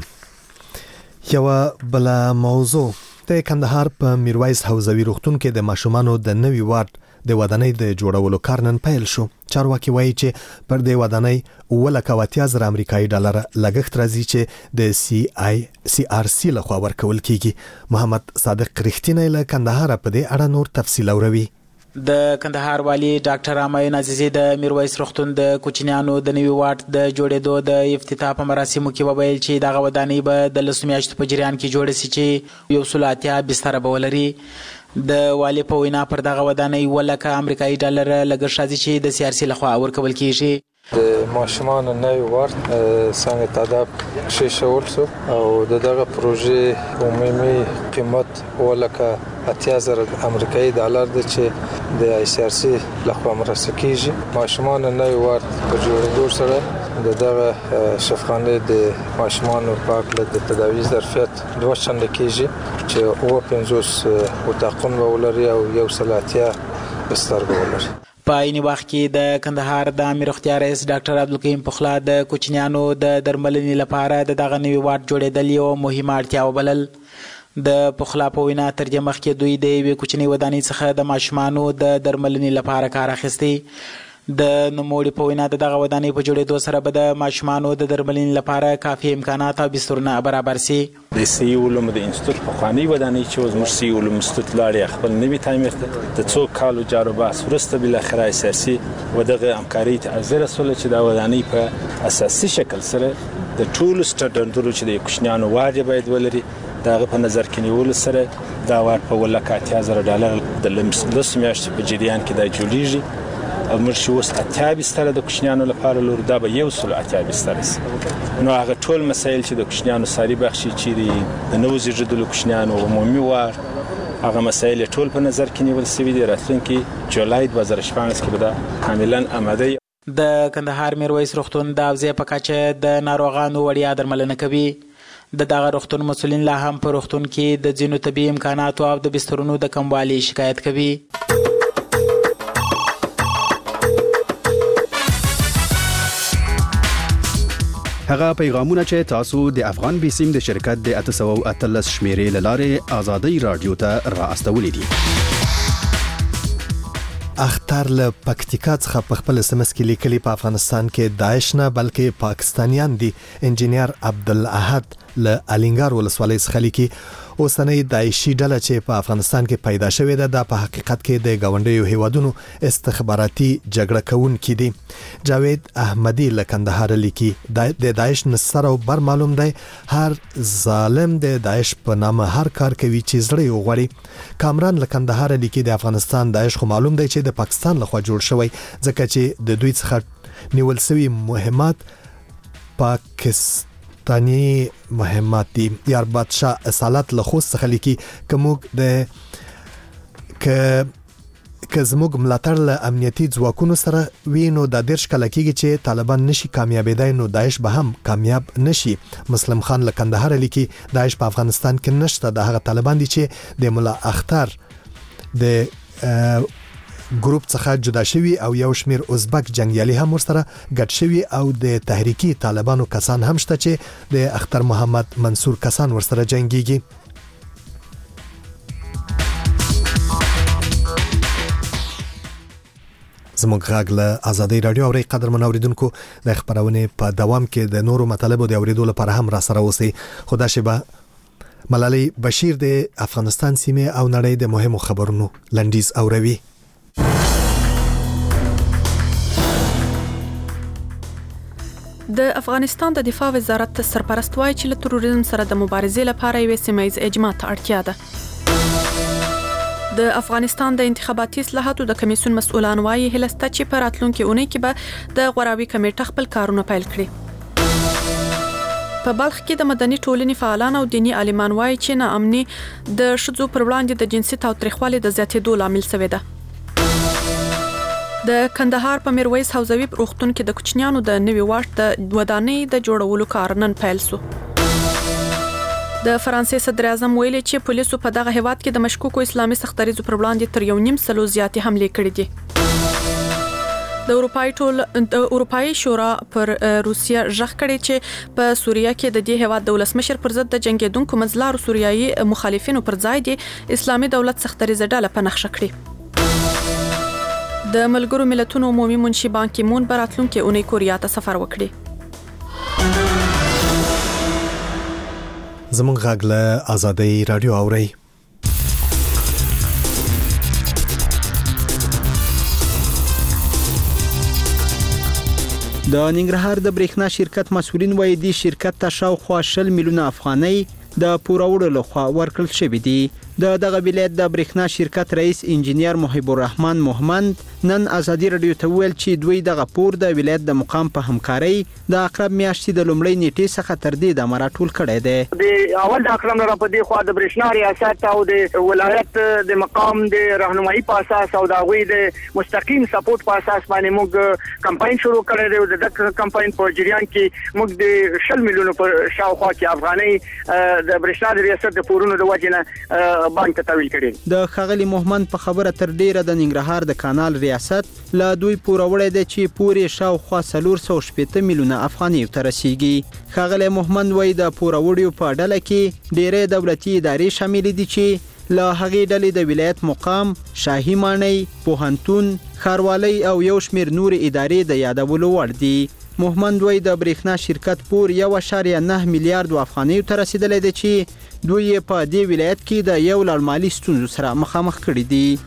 یو بل موضوع د کندهار په میرویس حوزوي روغتون کې د ماشومانو د نوي وارډ د ودانۍ د جوړولو کار نن پیل شو. چارواکي وایي چې پر دې ودانۍ ولکه اتیا زره امریکایي ډالر لګښت راځي چې د سی آی سی آر سی لخوا ورکول کیږي. محمد صادق رښتینی له کندهار په دې اړه نور تفصیل اوروي. د کندهار والی ډاکټر امین عزیزی د میرویس روغتون د کوچنیانو د نوي واټ د جوړېدو د افتتاح په مراسمو کې وویل چې دغه ودانۍ به د لسو میاشتو په جریان کې جوړه شي چې یو سل اتیا بستره به ولري. د والی په وینا پر دغه ودانۍ ولکه امریکایي ډالر لګښت راځي چې د سی آر سی لخوا ورکول کیږي. د ماشومان نوی وارد څنګه تعداد شیشول شو او دغه پروژې عمومي قیمت ولکه اتیا زره امریکایي ډالر د چې د آی سی آر سی لخوا مرسته کیږي. ماشومان نوی وارد په جوړېدو سره دغه شفاخانه د ماشومان په اړه د تداوی ظرفیت دوه چنده کیږي چې او پنځوس اتاقونه ولري او یو سل اتیا بستر ولري. په عین وخت کې د کندهار د امیر اختیار رئیس ډاکټر عبدالقیوم پخلا د کوچنیانو د درملنې لپاره د دغه نوي واټ جوړېدل یو مهمه اړتیا وبلل. د پخلا په وینا تر دې مخکې دوی د یوې کوچنۍ ودانۍ څخه د ماشومانو د درملنې لپاره کار اخیستی. د نوموړي په وینا د دغه ودانۍ په جوړېدو سره به د ماشومانو د درملنې لپاره کافي امکانات او بسترونه برابر سي. د سی علومو د انسټیټوټ پخوانۍ ودانۍ چې اوس زموږ سی علومو انسټیټوټ لاړې خپل نوي تعمیر ته د څو کالو جار و بحث وروسته بالاخره آی سی آر سی و دغه همکارۍ ته عرضه رسوله چې دا ودانۍ په اساسي شکل سره د ټولو سټنډردونو چې د کوچنیانو واډ باید ولري د هغه په نظر کې نیولو سره دا واټ په ولکه اتیا زره ډالر د لسو میاشتو په جریان کې دا جوړیږي. او موږ چې اوس اتیا بستره د کوچنیانو لپاره لرو دا به یو سل اتیا بستره سي. نو هغه ټول مسایل چې د کوچنیانو ساري بخشي چیرې د نوو زیږېدلو کوچنیانو عمومي وار هغه مسایل ټول په نظر کې نیول سوي دي. راتلونکي جولای دوه زره شپاړس کې به دا کاملا آماده. د کندهار میرویس روغتون د حوزې په کچه د ناروغانو وړیا درملنه کوي. د دغه روغتون مسؤلین لا هم په روغتون کې د ځینو طبي امکاناتو او د بسترونو د کموالي شکایت کوي. هغه پیغامونه چې تاسو د افغان بیسیم د شرکت د اته سوه او اتلس شمیرې له لارې ازادي رادیو ته را استولې دي. اتار له پکتیکا څخه په خپل اس ام اس کې لیکلي په افغانستان کې داعش نه بلکې پاکستانیان دي. انجینیر عبدالاحد له الینګار ولسوالۍ څخه لیکي اوسنۍ داعشي ډله چې په افغانستان کې پیدا شوې ده د په حقیقت کې د ګاونډیو هیوادونو استخباراتي جګړه کوونکي دي. جاوید احمدی له کندهار لیکي د داعش نصر او بر معلوم دی هر ظالم د داعش په نامه هر کار کوي چې زړه یې وغواړي. کامران له کندهار لیکي د افغانستان داعش خو معلوم دی چې د پاکستان لخوا جوړ شوی ځکه چې د دوی څخه نیول شوی مهمات پاکستان تانی مهمات دي. یار بادشاه اصالت له خوست څخه لیکي کومګ د ک کزموګ ملاتړ له امنیتي ځواکونو سره وینو د دیرش کله کېږي چې طالبان نشي کامیابیدای نو داعش به هم کامیاب نشي. مسلم خان له کندهار لیکي داعش په افغانستان کې نشته د هغه طالبان دي چې د مولا اختر د ګروپ څخه جدا شوی او یو شمیر ازبک جنگیالي هم ورسره ګډ شوی او د تحریکی طالبانو کسان هم شته چې د اختر محمد منصور کسان ورسره جنگيږي. زموږ غږ له آزادۍ رادیو اوري قدرمن اوریدونکو د خبرونه په دوام کې د نورو مطالبو د اوریدو لپاره هم را سره اوسئ. خدا شبا ملالۍ بشیر د افغانستان سیمه او نړۍ د مهمو خبرونو لنډیز اوروي. د افغانستان د دفاع وزارت سرپرست وایي چې له تروریزم سره د مبارزې لپاره یو سیمایي اجماع ته اړتیا ده. د افغانستان د انتخاباتي اصلاحاتو د کمیسیون مسؤلان وایي هله سته چې په راتلونکي اونۍ کې به د غوراوي کمیټه خپل کارونه پیل کړي. په بلخ کې د مدني ټولنې فعالان او دینی عالمان وایي چې ناامني د ښځو پر وړاندې د جنسي تاوتریخوالي د زیاتېدو لامل شوی ده. د کندهار په میرویس حوزوي روغتون کې د کوچنیانو د نوي واټ د ودانۍ د جوړولو کار نن پیل شو. د فرانسې صدر اعظم ویلي چې پولیسو په دغه هیواد کې د مشکوکو اسلامي سختریزو پر وړاندې تر یو نیم سلو زیاتې حملې کړې دي. د اروپای ټول د اروپای شورا پر روسیا ژغ کړي چې په سوریه کې د دې هیواد د ولسمشر پر ضد د جنگیدونکو منځلارو سوریایي مخالفینو پر ځای د اسلامي دولت سختریزه ډله په نقشه کړي. د ملګرو ملتونو عمومي منشي بان کی مون براتلونکو اونۍ کوریا ته سفر وکړي. زموږ غږ له آزادۍ رادیو اوري. د ننګرهار د برېښنا شرکت مسؤلین وایي د شرکت ته شاوخوا شل میلیونه افغانۍ د پوراوړو لخوا ورکړل شوې دي. د دغه ولایت د برېښنا شرکت رئیس انجینیر محب الرحمن محمد نن آزادي رادیو ته ویل چې دوی دغه پور د ولایت د مقام په همکارۍ د اقرب میاشتې د لومړۍ نیټې څخه تر دې د مراټول کړی دی. د اول د اقرب نه په دې خوا د برېښنا ریاست او د ولایت د مقام د راهنمایي په اساس او د غوي د مستقیم سپورټ په اساس باندې موږ کمپاین شروع کړی دی. د دغه کمپاین په جریان کې موږ د شل میلیونو په شاوخوا کې افغانۍ د برېښنا د ریاست د پورونو د وجنه بانک ته تحویل کړي. د خغلی محمد په خبره تر ډیره د ننګرهار د کانال ریاست لا دوی پوروړی دی چې پورې شاوخوا څلور سوه شپېته میلیونه افغانۍ ته رسیږي. خغلی محمد وایي د پوروړیو په ډله کې ډېرې دولتي ادارې شامل دي چې له هغې ډلې د ولایت مقام، شاهي ماڼۍ، پوهنتون، ښاروالۍ او یو شمېر نورې ادارې د یادولو وړ دي. محمد وایي د برېښنا شرکت پور یو اعشاریه نه میلیارډ افغانۍ ته رسیدلی دی چې دوی په دې ولایت کې د یو لړ مالي ستونزو سره مخامخ کړي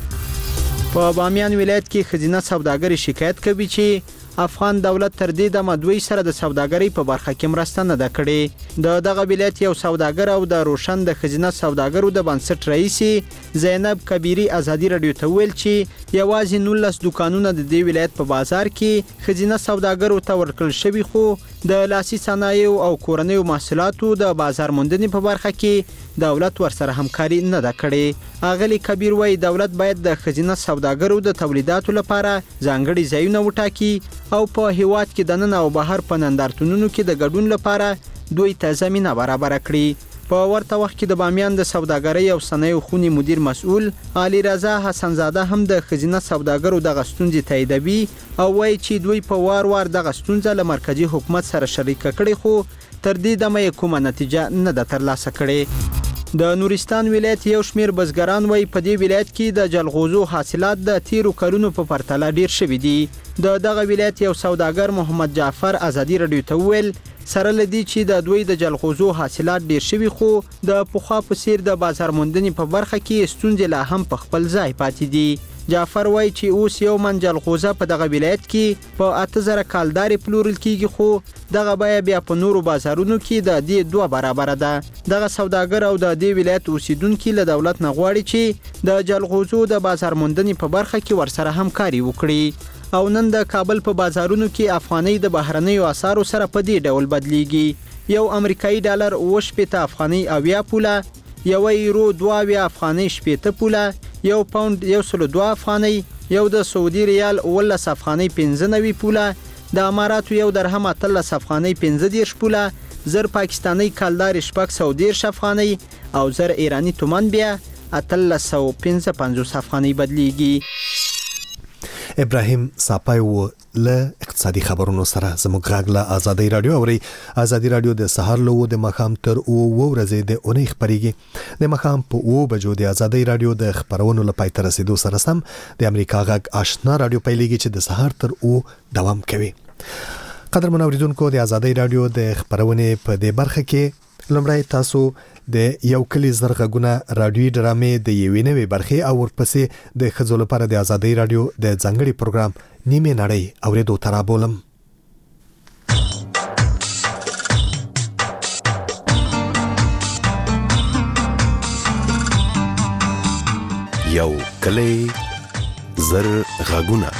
دي. په بامیان ولایت کې ښځینه سوداګرې شکایت کوي چې افغان دولت تر دې دمه دوی سره د سوداګرۍ په برخه کې مرسته نه ده کړې. د دغه ولایت یو سوداګر او د روشن د ښځینه سوداګرو د بنسټ رئیس زینب کبیری آزادي رادیو ته ویل چې یوازې نولس دکانونه د دې ولایت په بازار کې ښځینه سوداګرو ته ورکړل شوي خو د لاسي صنایعو او کورنیو محصولاتو د بازار موندنې په برخه کې دولت ورسره همکاري نه ده کړې. اغلی کبیر وایي دولت باید د ښځینه سوداګرو د تولیداتو لپاره ځانګړي ځایونه وټاکي او په هیواد کې د نن او بهر په نندارتونونو کې د ګډون لپاره دوی ته زمینه برابر کړي. په ورته وخت کې د بامیان د سوداګرۍ او صنایعو خونې مدیر مسؤل علي رضا حسنزاده هم د ښځینه سوداګرو دغه ستونزې تاییدوي او وایي چې دوی په وار وار دغه ستونزه له مرکزي حکومت سره شریکه کړې خو تر دې دمه یې کومه نتیجه نه ده ترلاسه کړې. د نورستان ولایت یو شمیر بزګران وای په دې ولایت کې د جلغوزو حاصلات د تیرو کلونو په پرتله ډیر شوي دي. د دغه ولایت یو سوداګر محمد جعفر ازادي رادیو ته وویل سره لدی چې د دوی د جلغوزو حاصلات ډیر شوي خو د پخوا په څیر د بازار موندنې په برخه کې ستونزې لا هم په خپل ځای پاتې دي. جعفر وای چې اوس یو من جلغوزه په دغه ولایت کې په اته زره کالدارې پلورل کیږي خو دغه بیه بیا په نورو بازارونو کې د دې دوه برابره ده. دغه سوداګر او د دې ولایت اوسیدونکو له دولت نه غواړي چې د جلغوزو د بازار موندنې په برخه کې ورسره همکاري وکړي. او نن د کابل په بازارونو کې افغانۍ د بهرنیو اسعارو سره په دې ډول بدلیږي. یو امریکایي ډالر اوه شپېته افغانۍ اویا پوله، یو یورو دوه اویا افغانۍ شپېته پوله، یو پاوند یو سل دوه افغانۍ، یو د سعودي ریال اوولس افغانۍ پنځه نوي پوله، د اماراتو یو درهم اتلس افغانۍ پنځه دېرش پوله، زر پاکستاني کالدار شپږ سوه دېرش افغانۍ او زر ایراني تومان بیا اتلس سوه پنځه پنځوس افغانۍ بدلیږي. ابراهیم صاپای و له اقتصادي خبرونو سره زموږ غږ له آزادۍ رادیو اوري. آزادۍ رادیو د سهار له د مخام تر او و ورځې د اونۍ خبريږي. د مخام په او بجو د آزادۍ رادیو د خبرونو لپاره تر رسیدو سره سم د امریکا غږ آشنا رادیو پیلېږي چې د سهار تر او دوام کوي. قدر منوریدونکو د آزادۍ رادیو د خبرونې په دې برخه کې لمړی تاسو د یو کلی زرغونه رادیوي ډرامې د یوې نوې برخې او ورپسې د ښځو لپاره د آزادۍ رادیو د ځانګړي پروګرام نیمه نړۍ اوریدو ترابولم. یو کلی زرغونه.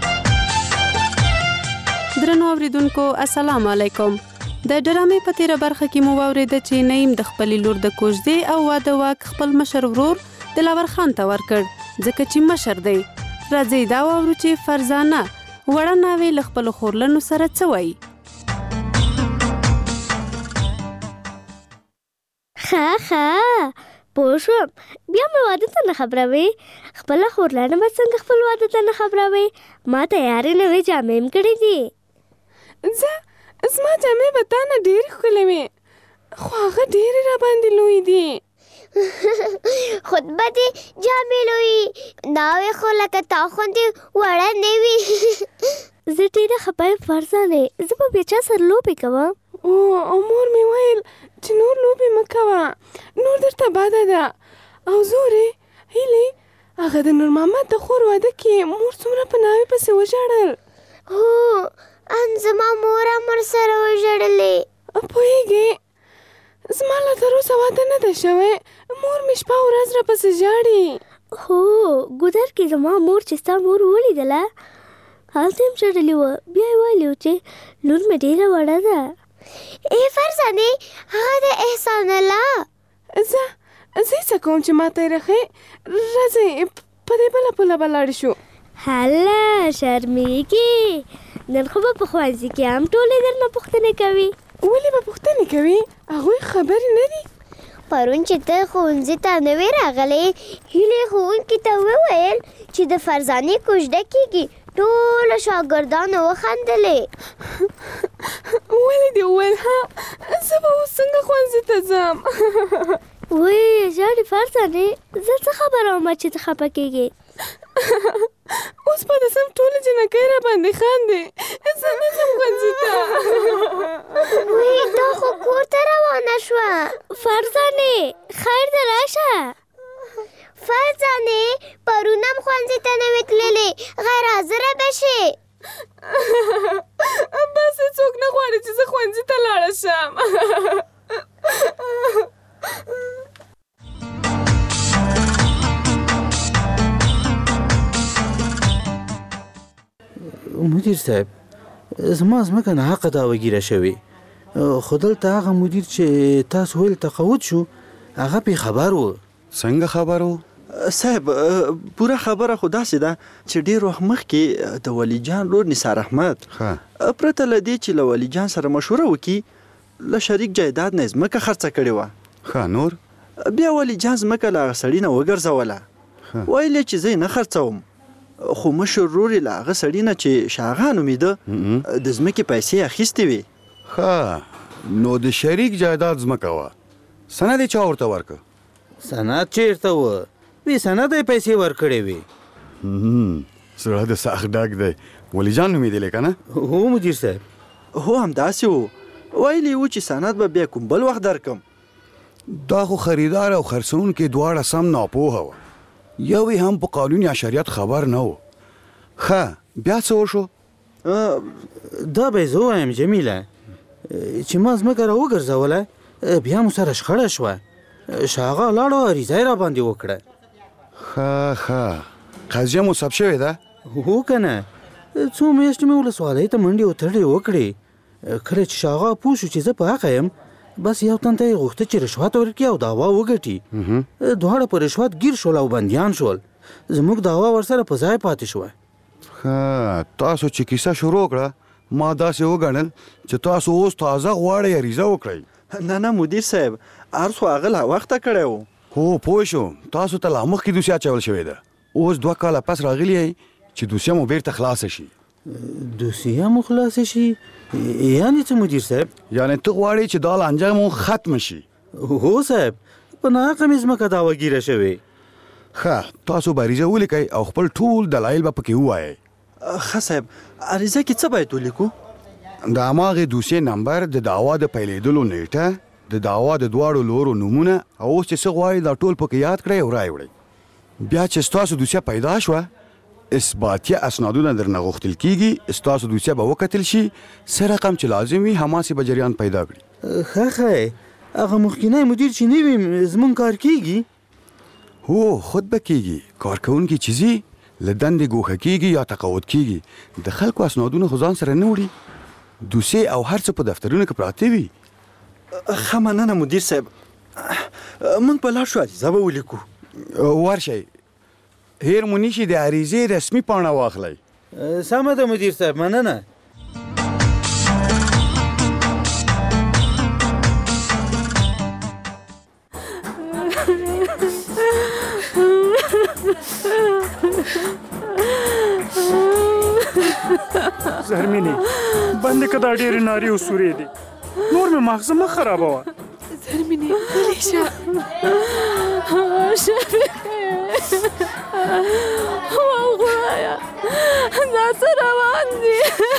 درنو اوریدونکو السلام علیکم. د ډرامې په تیره برخه کې مو واورېده چې نیم د خپل لور د کوژدې او واده واک خپل مشر ورور دلاور خان ته ورکړ ځکه چې مشر دی. راځئ دا واورو چې فرزانه وړه ناوې له خپلو خورلنو سره څه وایي. ښه ښه پوه شوم، بیا مې واده ته نه خبروي. خپله خورلنه به څنګه خپل واده ته نه خبروي؟ ما تیارې نوې جامې هم کړې دي. زه زما جامې به تا نه ډېرې ښکلې وې خو هغه ډېرې را باندې لوی دي. خود به دې جامې لوی ناوې خو لکه تا خوندې وړه نه وي. زه ډېره خفه یم فرزانې، زه به بیا چا سره لوبې کوم. او مور مې ویل چې نور لوبې مه کوه، نور درته بده ده. او زورې هیلې هغه د نور محمد د خور واده کې مور څومره په ناوې پسې وژړل. هو ان زما مور هم ورسره وژړلې. پوهېږې زما لا تر اوسه واده نه ده شوی، مور مې شپه ورځ راپسې ژاړي. هو ګودر کې زما مور چې ستا مور ولیدله هلته هم ژړلې وه. بیا یې ویلي و چې لور مې ډېره وړه ده. ای فرزانې هغه د احسان الله. زه زه څه کوم چې ما ته یې رخې. راځئ په دې بله پوله به لاړ شو. هله شرمېږې، نن خو به په ښوونځي کې هم ټولې درنه پوښتنې کوي. ولې به پوښتنې کوي؟ هغوی خبرې نه دي. پرون چې ته ښوونځي ته نه وې راغلی، هیلې ښوونکي ته وویل چې د فرزانې کوژده کېږي. ټولو شاګردانو وخندلې. ولې دې وویل ها؟ زه به اوس څنګه ښوونځي ته ځم؟ وایي ژاړې فرزانې، زه څه خبره ومه چې ته خفه کېږې؟ اوس به د سم ټولې جنکۍ را باندې خاندې. زه نه ځم ښوونځي ته. وایي دا خو کور ته روانه شوه. فرزانې خیر ده راشه. فرزانې پرون هم ښوونځي ته نه وې تللې، غیر حاضره به شې. بس څوک نه غواړي چې زه ښوونځي ته لاړه شم. مدیر صاحب زما ځمکه ناحقه دعوه شوې، خو دلته هغه مدیر چې تاسو ویل تقاعد شو هغه پې خبر و. څنګه خبر و؟ صاحب پوره خبره خو داسې ده چې ډېر وخت مخکې د ولی جان رور نثار احمد پرته له دې چې له ولی جان سره مشوره وکړي له شریک جایداد نه ځمکه خرڅه کړې وه. ښه نور؟ بیا ولی جان ځمکه له هغه سړي نه وګرځوله، ویل یې چې زه یې نه خرڅوم، خو مشر رور یې له هغه سړي نه چې شاغا نومیده د ځمکې پیسې اخیستې وې. ښه نو د شریک جایداد ځمکه وه، سند یې چا ورته ورکړه؟ سند چیرته و وی سند یې پیسې ورکړې وي. زړه د سخت ډک دی. ولی جان نومېدلی که نه؟ هو مدیر صاحب. هو همداسې و. ویلي و چې سند به بیا کوم بل وخت درکم. دا خو خریدار او خرڅونکي دواړه سم ناپوهه وه. یو یې هم په قانون یا شریعت خبر نه و. ښه بیا څه وشو؟ دا به یې زه ووایم جمیله چې ما ځمکه را وګرځوله بیا مو سره شخړه شوه. شاغه لاړه عریضه یې را باندې وکړه. ښه ښه قضیه مو ثبت شوې ده؟ هو که نه. څو میاشتې مې ولسوالۍ ته منډې او تړې وکړې. کله چې شاغه پوه شو چې زه په حقه یم بس یو تن ته یې غوښته چې رشوت ورکړي او دعوا وګټي. دواړه په رشوت ګیر شول او بندیان شول. زموږ دعوا ورسره په ځای پاتې شوه. ښه تاسو چې کیسه شروع کړه ما داسې وګڼل چې تاسو اوس تازه غواړئ عریضه وکړئ. نه نه مدیر صاحب عرض خو هغه لا وخته کړی و. هو پوه شوم. تاسو ته لا مخکې دوسیه اچول شوې ده. اوس دوه کاله پس راغلی یئ چې دوسیه مو بیرته خلاصه شي. دوسیه مو خلاصه شي؟ یعنې څه مدیر صاحب؟ یعنې ته غواړې چې دا لانجه مو ختمه شي؟ هو صاحب په ناحقه مې ځمکه دعوهګیره شوې. ښه تاسو به عریضه ولیکئ او خپل ټول دلایل به پکې ووایئ. ښه صاحب عریضه کې څه باید ولیکو؟ د هماغې دوسیې نمبر، د دعوا د پیلېدلو نیټه، د دعوا د دواړو لورو نومونه او اوس چې څه غواړئ دا ټول پکې یاد کړئ او رایې وړئ. بیا چې ستاسو دوسیه پیدا شوه اثباتیه اسنادونه درنه غوښتل کیږي. ستاسو دوسیه به وکتل شي، څه رقم چې لازم وي هماسې به جریان پیدا کړي. ښه ښه هغه مخکینی مدیر چې نه وي زموږ کار کیږي؟ هو خود به کیږي. کارکوونکي چې ځي له دندې ګوښه کیږي یا تقاعد کیږي. د خلکو اسنادونه خو ځان سره نه وړي. دوسیې او هر څه په دفترونو کې پراته وي. ښه مننه مدیر صاحب. موږ به لاړ شو عریضه به ولیکو. ورشئ هیر مو نیشي د عریضې رسمي پاڼه واخلئ. سمه ده مدیر صاحب مننه. زرمینې بندې که دا ډېرې نارې او سورې دي نور مې ماغزه مه خرابوه. زرمینې غلی شه. او خدایا دا څه روان دي؟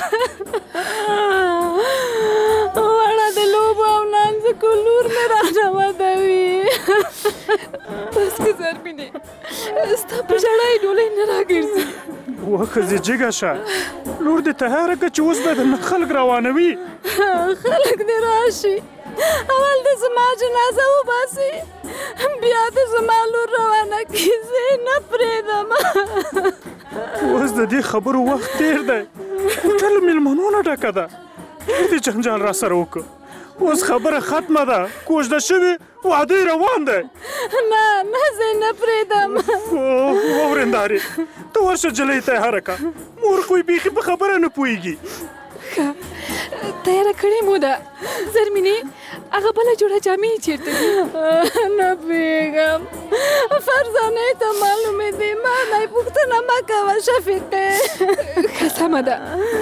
وړه د لوبو او نانځکو لور مې رانه ودوي. بس که زرمینې ستا په ژړا یې ډولۍ نه راګرځي. وښځې جګه شه. لور دې تیاره که چې اوس به درنه خلک روانوي. خلک دې راشي اول د زما جنازه وباسي بیا د زما لور روانه کړي. زه یې نه پرېږدم. اوس د دې خبرو وخت تېر دی. کوټه له مېلمنو نه ډکه ده. ډېر دې جنجال را سره وکړه. اوس خبره ختمه ده. کوژده شوې واده یې روان دی. نه نه زه یې نه پرېږدم. وورېندارې ته ورشه جلۍ تیاره کړه. مور خو یې بیخي په خبره نه پوهېږي. ښه تیاره کړې مو ده. زرمینې هغه بله جوړه جامې یې چېرته دي؟ نه پوهېږم. فرزانې ته معلومې دي. ما نه یې پوښتنه مه کوه شفیقې. ښه سمه ده.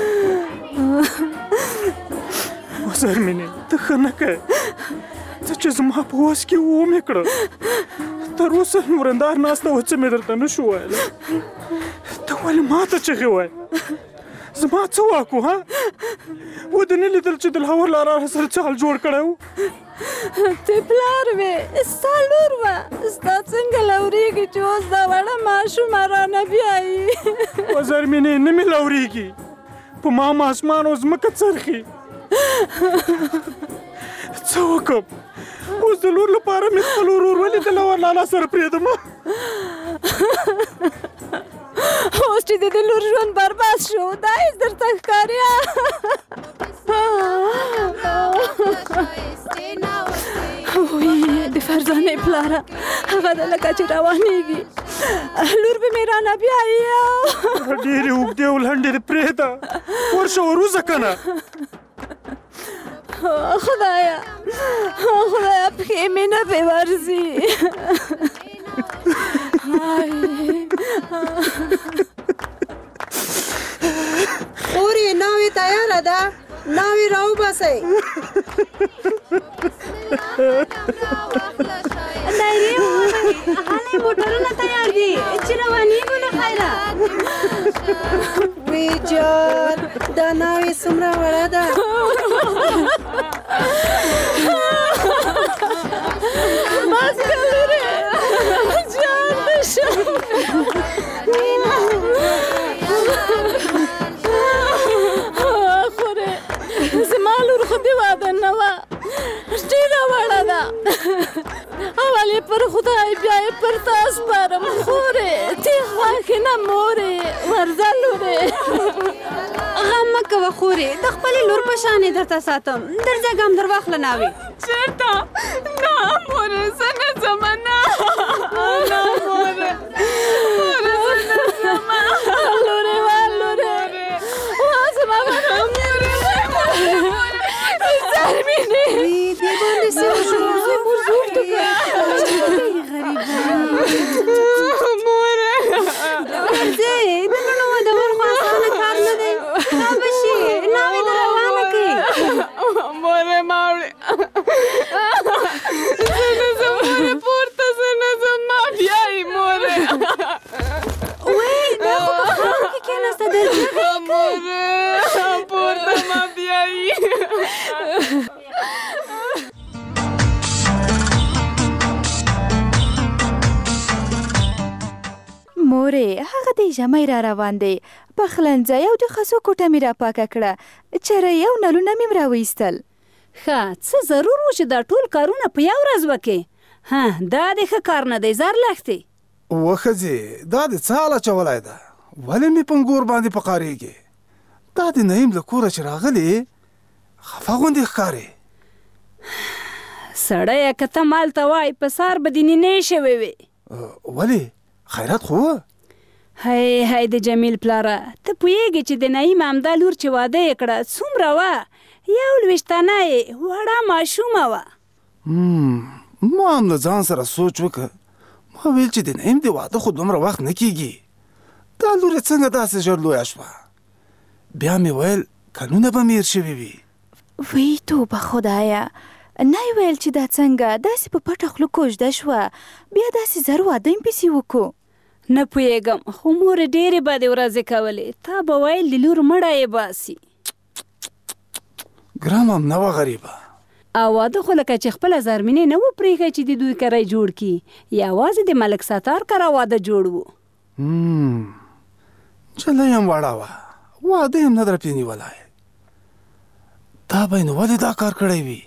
زرمینې ته ښه نه کوې. څه چې زما په وس کې و ومې کړه. تر اوسه ورندار ناسته وه څه مې درته نه شو ویلی. ته ولې ما ته چغې وایې؟ زما څه واک و ها؟ و دې نه لیدل چې د لاهور لاره سره څه حال جوړ کړی و؟ ته پلار وې ستا لور وه. ستا څنګه لورېږي چې اوس دا وړه ماشومه رانه بیایي؟ و زرمینې نه مې لورېږي. په ما ماسمان او ځمکه څرخي. څه وکړم؟ اوس د لور لپاره مې خپل ورور ولیدل او لالا سره پرېږدم. اوس چې د دې لور ژوند برباد شو دا هېڅ درته ښکاریا؟ وی د فرزانې پلاره هغه ده لکه چې روانېږي. لور به مې رانه بیایي. ډېرې اوږدې او لنډې دې پرېږده. ورشه وروځه که نه. خدایا خدایا پښې مې نه پې ورځي. خورې ناوې تیاره ده. ناوې راوباسئ. نایرې ووایه موټرونه تیار دي چې روانېږو له خیره. وی جان دا ناوې څومره وړه ده. بس که لورې جان دې شم. خورې زما لور خو دې واده نه وه، ډېره وړه ده. اول یې پر خدای بیا یې پر تا سپارم. خورې ته خوښې نه مورې ورځه لورې. غم مه کوه خورې، د خپلې لور په شانې درته ساتم. درځه ګام در واخله ناوې. چېرته؟ نه مورې زه نه ځم. نه نه مورې مورې زه نه ځم. لورې وا لورې وا زما مورې مورې زرمینې دې باندې څه وشو؟ زه مور زور ته کړه. مورې ورځې د لوڼو ودول خو اسانه کار نه دی. دا به شي ناوې در روانه کړې. مورې ما وړې زه نه ځم مورې پورته زه نه ځم ما بیایي مورې. وی دا خو په خاورو کې کېناسته درځه مورې پورته ما بیایي. مورې هغه دی ژمی را روان دی، پخلنځی او د خسو کوټه مې را پاکه کړه، چرۍ او نلونه مې م راویستل. ښه څه ضرور و چې دا ټول کارونه په یو ورځ وکې؟ ها دا دې ښه کار نه دی، زر لښتې. وښځې دا دې څه حال اچولی ده؟ ولې مې په انګور باندې پقارېږې؟ دا د نعیم له کوره چې راغلې خفه غوندې ښکارې. سړیه که ته مالته وای په سار به دې نیمې شوې وې. ولې خیرات خو وه؟ هی هی د جمیل پلاره، ته پوهېږې چې د نعیم همدا لور چې واده یې کړه څومره وه؟ یو لویشتانه یې وړه ماشومه وه. ما هم له ځان سره سوچ وکړ، ما ویل چې د نعیم د واده خو دومره وخت نه کېږي، دا لور یې څنګه داسې ژر لویه شوه؟ بیا مې ویل کلونه به میر شوي وي. وی توبه خدایه، نه یې ویل چې دا څنګه داسې په پټه خوله کوژده شوه، بیا داسې زر واده یې پسې وکړو. نه پوهېږم خو مورې ډېرې بدې ورځې کولې، تا به ویل د لور مړه یې باسي. ګرام هم نه وه غریبه. او واده خو لکه چې خپله زرمینې نه و پرېښی چې د دوی کری جوړ کړي، یوازې د ملک ستار کره واده جوړ و. نجلۍ هم وړه وه، واده یې هم نه در پې نیولی. دا به یې نو ولې دا کار کړی وي؟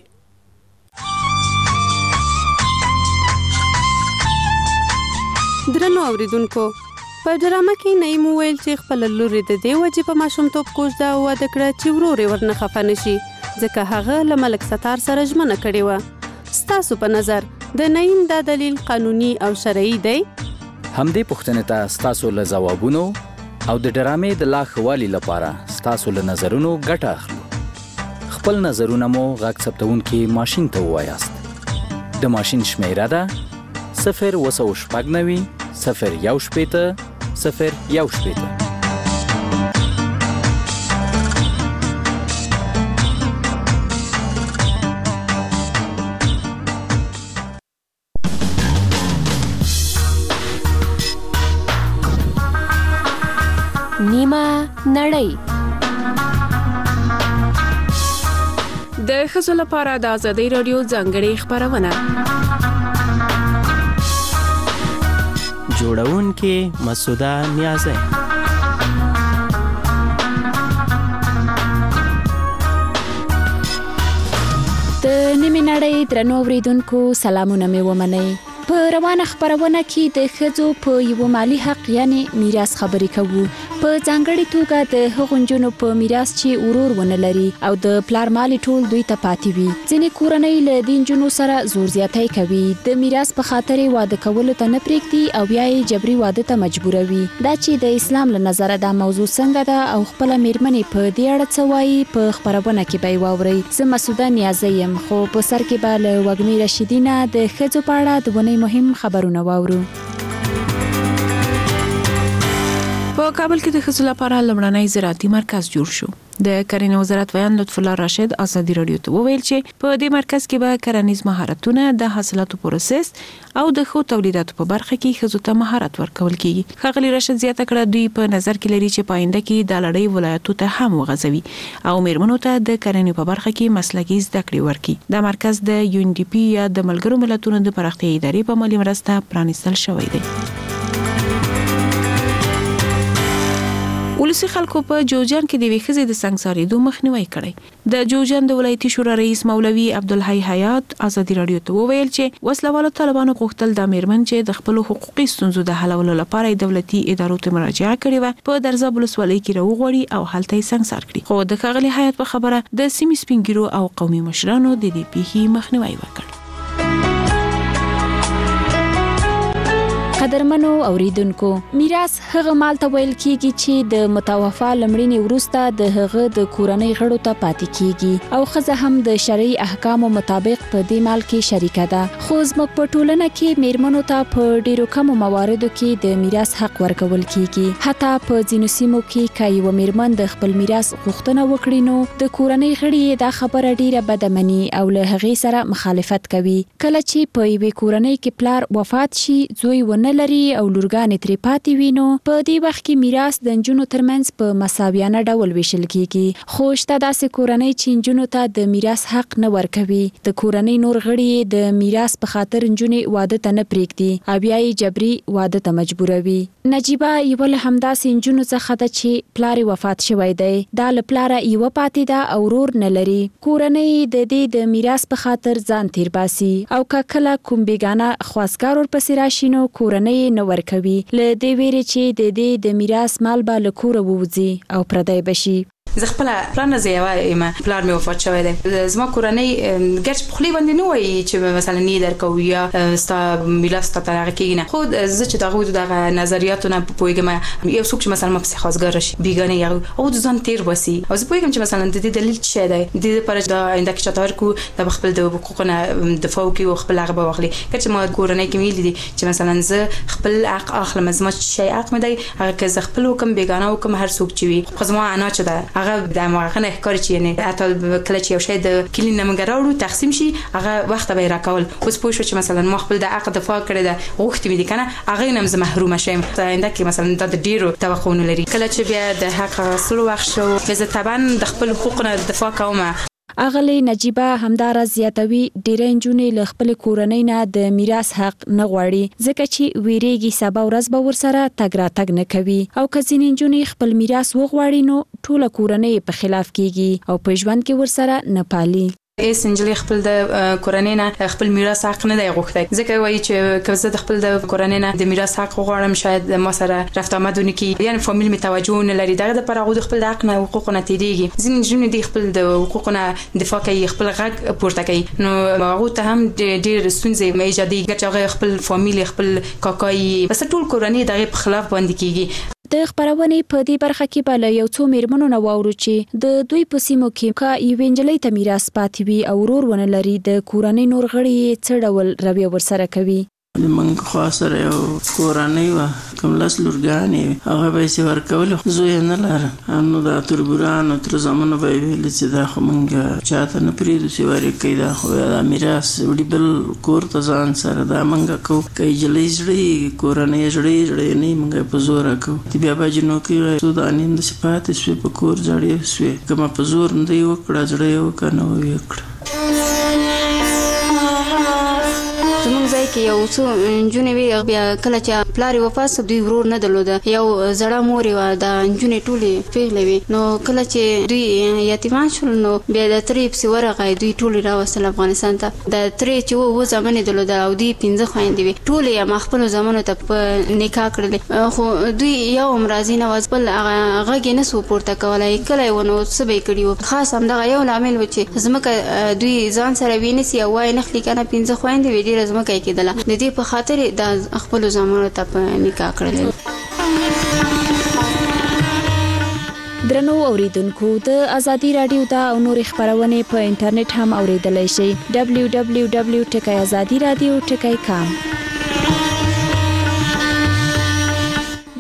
درنو اوریدونکو، په ډرامه کې نعیم وویل چې خپله لور یې د دې وجې په ماشومتوب کوژده او واده کړه چې ورور یې ورنه خفه نه شي، ځکه هغه له ملک ستار سره ژمنه کړې وه. ستاسو په نظر د نعیم دا دلیل قانوني او شرعي دی؟ همدې پوښتنې ته ستاسو له ځوابونو او د ډرامې د لا ښه والي لپاره ستاسو له نظرونو ګټه اخلو. خپل نظرونه مو غږ ثبتونکي ماشین ته ووایاست. د ماشین شمیره ده صفر اووه سوه شپږ نوي صفر یو شپېته صفر یو شپېته. نیمه نړۍ د ښځو لپاره د ازادۍ راډیو ځانګړې خپرونه. جوړونکې مسعوده نیازی. د نیمې نړۍ درنو اوریدونکو سلامونه مې ومنئ. په روانه خپرونه کې د ښځو په یو مالی حق یعنی میراث خبرې کوو، په ځانګړې توګه د هغو نجونو په میراث چې ورور ونه لري او د پلار مالی ټول دوی ته پاتې وي. ځینې کورنۍ له دې نجونو سره زور زیاتی کوي، د میراث په خاطر واده کولو ته نه پرېږدي او بیا یې جبري واده ته مجبوروي. دا چې د اسلام له نظره دا موضوع څنګه ده او خپله میرمنې په دې اړه څه وایي، په خپرونه کې به یې واورئ. زه مسعوده نیازی یم، خو په سر کې به له وږمې رشیدي نه د ښځو په اړه د ونې مهم خبرونه واورو. په کابل کې د ښځو لپاره لومړنی زراعتي مرکز جوړ شو. د کرنې وزارت ویان لطف الله راشد ازادي رادیو ته وویل چې په دې مرکز کې به کرنیز مهارتونه، د حاصلاتو پروسس او د ښو تولیداتو په برخه کې ښځو ته مهارت ورکول کیږي. ښاغلي راشد زیاته کړه دوی په نظر کې لري چې پاینده کې د لړۍ ولایتو ته هم وغځوي او میرمنو ته د کرنې په برخه کې مسلکي زده کړې ورکړي. دا مرکز د یو ان ډي پی یا د ملګرو ملتونو د پراختیا ادارې په مالي مرسته پرانیستل شوی دی. ولسی خلکو په جوجان کې د ویښزې د سنگسارېدو مخنیوي کړی. د جوجان د ولایتي شورا رئیس مولوي عبدالحی حیات ازادي رادیو ته وویل چې وسلوالو طالبانو غوښتل د میرمن چې د خپل حقوقي ستونزو د حلولو لپاره دولتي ادارو ته مراجعه کړې و په درزاب ولسوالۍ کې راوغوړي او هلته یې سنگسار کړي. خو د ښاغلي حیات په خبره د سیمې سپینګیرو او قومي مشرانو د دې پیښې مخنیوي وکړ. قدرمنو اوریدونکو، میراث هغه مال ته ویل کیږي چې د متوفا لمړینې وروسته د هغه د کورنۍ غړو ته پاتې کیږي او ښځه هم د شرعي احکامو مطابق په دې مال کې شریکه ده. خو زموږ په ټولنه کې میرمنو ته په ډیرو کمو مواردو کې د میراث حق ورکول کیږي. حتی په ځینو سیمو کې که یوه میرمن د خپل میراث غوښتنه وکړي نو د کورنۍ غړي دا خبره ډیره بده مني او له هغې سره مخالفت کوي. کله چې په یوې کورنۍ کې پلار وفات شي، زوی ونه لري او لورګانې ترې پاتې وي، نو په دې وخت کې میراث د نجونو ترمنځ په مساویانه ډول ویشل کیږي. خو شته داسې کورنۍ چې نجونو ته د میراث حق نه ورکوي. د کورنۍ نور غړي د میراث په خاطر نجونې واده ته نه پرېږدي او بیا یې جبري واده ته مجبوروي. نجیبه یوه له همداسې نجونو څخه ده چې پلار یې وفات شوی دی. دا له پلاره یوه پاتې ده او ورور نه لري. کورنۍ د دې د میراث په خاطر ځان تیر باسي او که کله کوم بیګانه خواستګار ورپسې راشي نو کورنۍ نه ورکوي له دې ویرې چې د دې د میراث مال به له کوره ووځي او پردی بشي. زه خپل پلان نه زیاوه یم، پلار مې وفات شوی دی. زما کورنۍ ګرچ په خلی باندې نه وایي چې مثلا نه درکو یا ستا میراث ته ترغه کېږي نه، خو زه چې دغه دغه نظریاتو نه پوهېږم. یو څوک چې مثلا ما پسې خواستګار راشي بیګانه یې او د ځان تیر باسي او زه پوهېږم چې مثلا د دې دلیل څه شی دی. د دې لپاره د آینده کې چاته ورکو د خپل د حقوقو نه دفاع وکړي او خپل هغه به واخلي. که چې ما کورنۍ کې ویلي دي چې مثلا زه خپل حق اخلم، زما شی حق مې دی، هغه که زه خپل حکم بیګانه حکم هر څوک چې وي، خو زما انا چې ده هغه د موقع نه ښکاري چې یعنی حتی کله چې یو شی د کلي نه موږ راوړو تقسیم شي هغه وخت به یې راکول. اوس پوه شو چې مثلا ما خپل د حق دفاع کړې ده، غوښتې مې دي که نه هغې نه هم زه محرومه شم. په آینده کې مثلا دا د ډېرو توقعونه لري. کله چې بیا د حق اخیستلو وخت شو بیا زه طبعا د خپل حقوقو نه دفاع کوم. اغلی نجیبه همدارس زیاتوي ډېرې نجونې له خپل کورنۍ نه د میراث حق نه غواړي ځکه چې ویریږي سبا ورځ به ورسره تګ راتګ نه کوي او که ځینې نجونې خپل میراث وغواړي نو ټوله کورنۍ په خلاف کیږي او په ژوند کې ورسره نه پالي. ایس انجلې خپل د کورنۍ نه خپل میراث حق نه دی غوښتی ځکه وایي چې که زه د خپل د کورنۍ نه د میراث حق وغواړم شاید ما سره رفت آمد ونه کړي، یعنې فامیل مې توجه نه لري. دغه دپاره هغوی د خپل د حق نه حقوقو نه تېرېږي. ځینې نجونې دي خپل د حقوقو نه دفاع کوي، خپل غږ پورته کوي، نو هغوی ته هم ډېر ستونزې ایجادېږي ګرچې هغه خپل فامیل خپل کاکا یې بس ټول کورنۍ د هغې په خلاف باندې کېږي. د خبرونې په دې برخه کې به له یو څو میرمنو نه واورو چې د دوی په سیمو کې که یوې نجلۍ ته میراث پاتې وي او ورور ونه لري د کورنۍ نور غړي یې څه ډول رویه ورسره کوي. زموږ خوا سره یو کورنۍ وه، کوم لس لورګانې وې، هغه به یې ورکولې، زوی یې نه لره. نو دا تربورانو تر زامنو به یې ویلې چې دا خو موږ چاته نه پرېږدو چې ورکوي، دا خو دا میراث وړي بل کور ته ځان سره دا موږ کوو. که نجلۍ زړې کورنۍ زړې زړې نه موږ یې په زوره کوو. د بیا باجي نوکۍ څو دانې همداسې پاتې شوې په کور زړې شوې. که ما په زور نه دی وکړه زړه یې وکړه نه ویې کړه. زموږ ځای کې یو څو نجونې وې، بیا کله چې پلار یې وفات سو دوی ورور نه درلوده، یو زړه مور یې وه، دا نجونې ټولې پیغلې وې. نو کله چې دوی یتیمان شول نو بیا د ترې پسې ورغی، دوی ټولې راوستل افغانستان ته. د ترې چې اووه زامنې درلوده او دوی پنځه خویندې وې، ټولې یې ما خپلو زامنو ته په نکاح کړلې، خو دوی یو هم راضي نه وه، خپل غږ یې نه سو پورته کولی، کلی و نو څه به یې کړي وو. خاص همدغه یو لامل و چې ځمکه دوی ځان سره وینیسي او وایي نخلي که نه پنځه خویندې وې، ډېره ځمکه یې کېدله، د دې په خاطر د خپلو زامنو ته په نکاح کړلی. درنو اوریدونکو، د ازادي رادیو دا او نور خبرونه په انټرنیټ هم اوریدلای شئ. دبلیو دبلیو دبلیو ټکی ازادي رادیو ټکی کام. د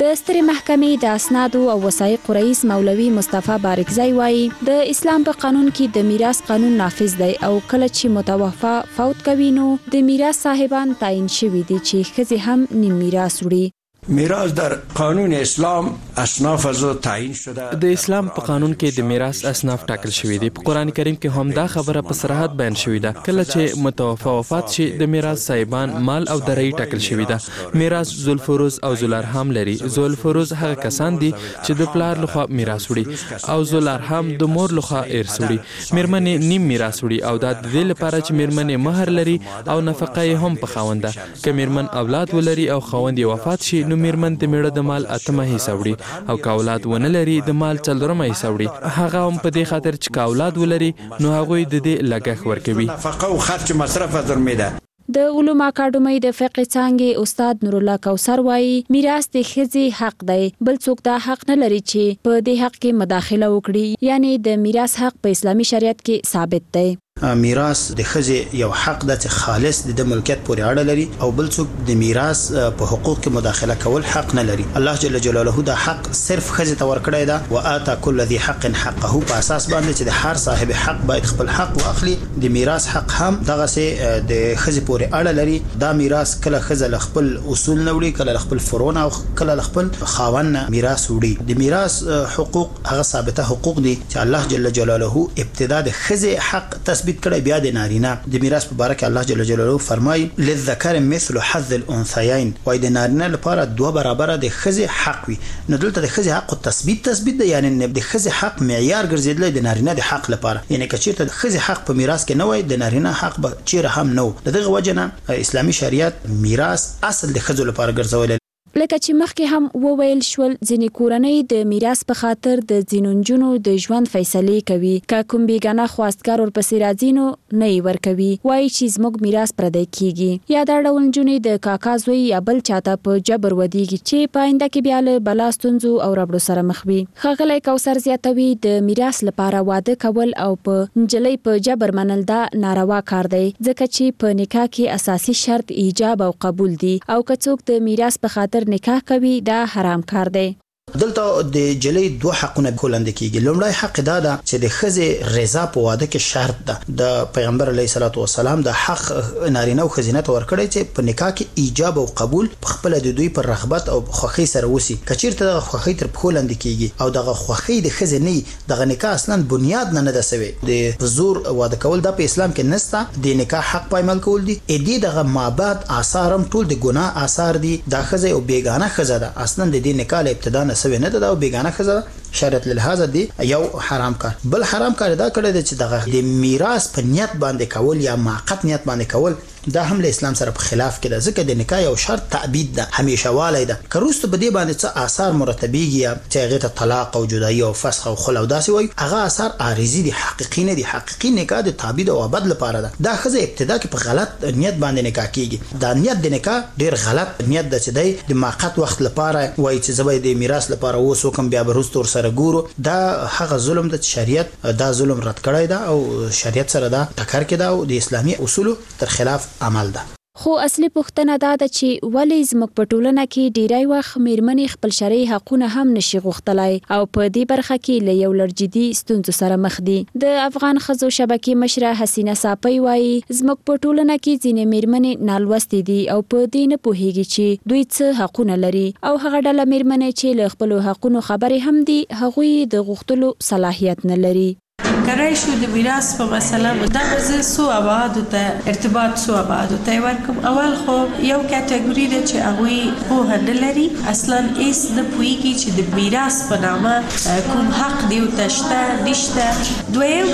د سترې محکمې د اسنادو او وثایقو رئیس مولوي مصطفی بارکزی وایي د اسلام په قانون کې د میراث قانون نافذ دی او کله چې متوفا فوت کوي نو د میراث صاحبان تعیین شوي دي چې ښځې هم نیم میراث وړي. میراث در قانون اسلام اصناف از تعیین شده. د اسلام په قانون کې د میراث اصناف ټاکل شوی دي. په قران کریم کې هم دا خبره په صراحت بیان شوی ده. کله چې متوفا وفات شي د میراث صاحبان مال او درای ټاکل شوی ده. میراث ذوالفروز او ذوالارحام لري. ذوالفروز هغه کسان دي چې د پلار لخوا میراث وړي او ذوالارحام د مور لخوا ارث وړي. میرمنې نیم میراث وړي او دا د دې لپاره چې میرمنې مہر لري او نفقه یې هم په خاونده. که میرمن اولاد ولري او خاوند یې وفات شي نو میرمن د میړه د مال اتمه حصہ وړي او که اولاد ونه لري د مال څلورمه حصہ وړي. هغه هم په دې خاطر چې که اولاد ولري نو هغوی د دې لګښت ورکوي. نفقه او خرچ مصرف از میده. د علومو اکاډمۍ د فقه څانګې استاد نور الله کوثر وایي میراث د ښځې حق دی، بل څوک دا حق نه لري چې په دې حق کې مداخله وکړي. یعنی د میراث حق په اسلامي شریعت کې ثابت دی. میراث د ښځې یو حق ده چې خالص د ملکیت پورې اړه لري او بل څوک د میراث په حقوق کې مداخله کول حق نه لري. الله جل جلاله دا حق صرف ښځې ته ورکړی ده. واتا كل ذي حق حقه په اساس باندې چې د هر صاحب حق باید خپل حق واخلي. د میراث حق هم دغه سي د ښځې پورې اړه لري. دا میراث کله ښځه له خپل اصول نه وړي، کله له خپل فروع او کله له خپل خاوند نه میراث وړي. د میراث حقوق هغه ثابته حقوق دي چې الله جل جلاله ابتدا د ښځې حق تثبیت کړی، بیا د نارینه د میراث په باره کې الله جل جلاله فرمایي للذکر مثل حظ الانثیین، وای د نارینه لپاره دوه برابره د ښځې حق وي. نو دلته د ښځې حق تثبیت تثبیت دی، یعنی د ښځې حق معیار ګرځیدلی د نارینه د حق لپاره. یعنی که چیرته د ښځې حق په میراث کې نه وای د نارینه حق به چیرې هم نه و. د دغه وجه نه اسلامي شریعت میراث اصل د ښځو لپاره ګرځولی. لکه چې مخکې هم وویل شول ځینې کورنۍ د میراث په خاطر د ځینو نجونو د ژوند فیصلې کوي. که کوم بیګانه خواستګار ورپسې راځي نو نه یې ورکوي، وایي چې زموږ میراث پردی کیږي. یا دا ډول نجونې د کاکا زوی یا بل چاته په جبر ودیږي چې په آینده کې بیا له بلا ستونزو او ربړو سره مخ وي. ښاغلی کوثر زیاتوي د میراث لپاره واده کول او په نجلۍ په جبر منل دا ناروا کار دی، ځکه چې په نکاح کې اساسي شرط ایجاب او قبول دي او که څوک د میراث په خاطر نکاح کوي دا حرام کار دی. دلته د جلۍ دوه حقونه کولند کیږي. لومړی حق دا ده چې د ښځې رضا په واده کې شرط ده. د پیغمبر علیه الصلاۃ والسلام د حق نارینه او ښځینه ته ورکړی چې په نکاح کې ایجاب او قبول په خپل د دوی پر رغبت او خوښۍ سره وسی. کچیرته د خوښۍ تر کولند کیږي او د خوښۍ د ښځې نه د نکاح اصلا بنیاد نه نه ده سوی. د زور واده کول د په اسلام کې نسته. د نکاح حق پایمال کول دي. ا دې دغه مابعد آثارم ټول د ګناه آثار دي. د ښځې او بیگانه ښځه ده اصلا د دې نکاح ابتدا سوی نه ده او بیگانه ښځه شریعت لحاظ دی یو حرام کار. بل حرام کار دا کړی دی چې دغه د میراث په نیت باندې کول یا معقد نیت باندې کول دا هم له اسلام سره په خلاف کې ده، ځکه د نکاح یو شرط تعبید ده، همیشه والی ده. که وروسته په دې باندې څه آثار مرتبیږي یا چې هغې ته طلاق او جدایي او فسخ او خلع او داسې وایي، هغه آثار عارضي دي، حقیقي نه دي. حقیقي نکاح د تعبید او ابد لپاره ده. دا ښځه ابتدا کې په غلط نیت باندې نکاح کیږي. دا نیت د نکاح ډیر غلط نیت ده چې دی د معقد وخت لپاره وایي چې زه به د میراث لپاره اوس وکم بیا به وروسته ورسره ګورو. دا هغه ظلم ده چې شریعت دا ظلم رد کړی ده او شریعت سره دا ټکر کې ده او د اسلامي اصولو تر خلاف عمل ده. خو اصلي پوښتنه دا ده چې ولې زموږ په ټولنه کې ډیری وخت میرمنې خپل شرعي حقونه هم نشي غوښتلی او په دې برخه کې له یو لړ جدي ستونزو سره مخ دي. د افغان ښځو شبکې مشره حسینه صافی وایي زموږ په ټولنه کې ځینې میرمنې نالوستې دي او په دې نه پوهیږي چې دوی څه حقونه لري او هغه ډله میرمنې چې له خپلو حقونو خبرې هم دي هغوی د غوښتلو صلاحیت نه لري. کرای شو د میراث په مسله دا به سو ابعاد ته ارتباط سو ابعاد ته ورکم. اول خو یو کټګوري ده چې هغه په هند لري اصلا ایس د پویږي چې د میراث په نامه کوم حق دی او تشته نشته. دویم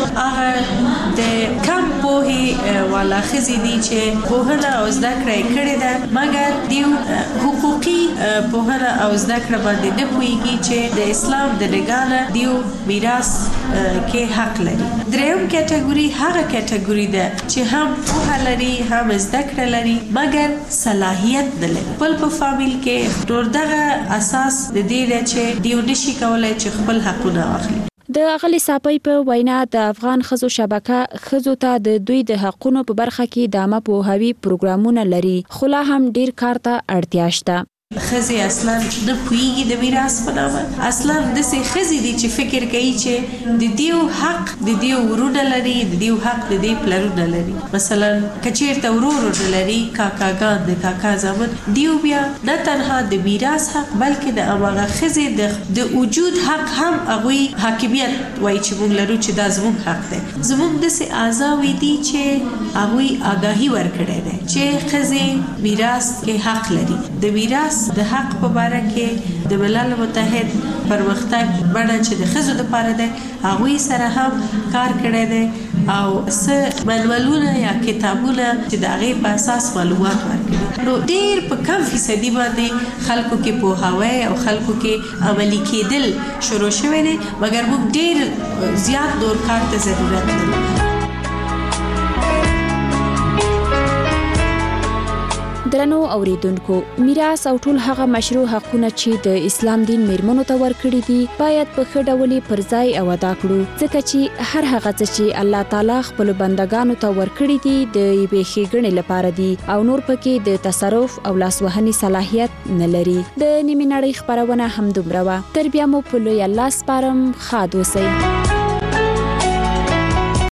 هغه د کم په والا خزي دي چې په هغه او زده کړې کړې ده مګر دیو حقوقي په هغه او زده کړې باندې نه پویږي چې د اسلام د لګانه دیو میراث کې حق لري. دریم کټګوري هغه کټګوري ده چې هم په لري هم زده کړه لري مګر صلاحیت نه لري. بل په فامیل کې ټول دغه اساس د دې چې دیو نشي کولای چې خپل حقونه واخلي. د اغلی صافی په وینا د افغان ښځو شبکه ښځو ته د دوی د حقونو په برخه کې د عامه پوهاوي پروګرامونه لري خو لا هم ډیر کار ته اړتیا شته. خزي اصلا د پویږي د میراث په نامه اصلا د سي خزي دي چې فکر کوي چې د دیو حق د دیو ورونه لري د دیو حق د دی پلرونه لري مثلا کچیرته ورور لري کاکاګان د کاکا زامن دیو بیا نه تنها د میراث حق بلکې د اماغه خزي د وجود حق هم هغه حاکمیت وای چې موږ لرو چې دا زموږ حق دی زموږ د سي آزاوي دي چې هغه آگاهي ورکړي دي چې خزي میراث کې حق لري د میراث د حق په اړه کې د ملل متحد پرمختګ بڼه چې د خزو د پاره ده هغه سره هم کار کړی دی او څه منولونه یا کتابونه چې د هغه په اساس معلومات ورکړي نو ډیر په کم فیصدي باندې خلکو کې پوهاوی او خلکو کې عملی کېدل شروع شوی دی مګر موږ ډیر زیات دور کار ته ضرورت لرو درنو اوریدونکو میراث او ټول هغه مشروع حقونه چې د اسلام دین میرمنو ته ورکړي دي باید په ښه ډول پر ځای او ادا کړو ځکه چې هر هغه څه چې الله تعالی خپل بندگانو ته ورکړي دي د یوې ښېګڼې لپاره دي او نور پکې د تصرف او لاسوهنې صلاحیت نه لري د نیمې نړۍ خپرونه همدومره وه تر بیا مو په لوی الله سپارم ښاد اوسئ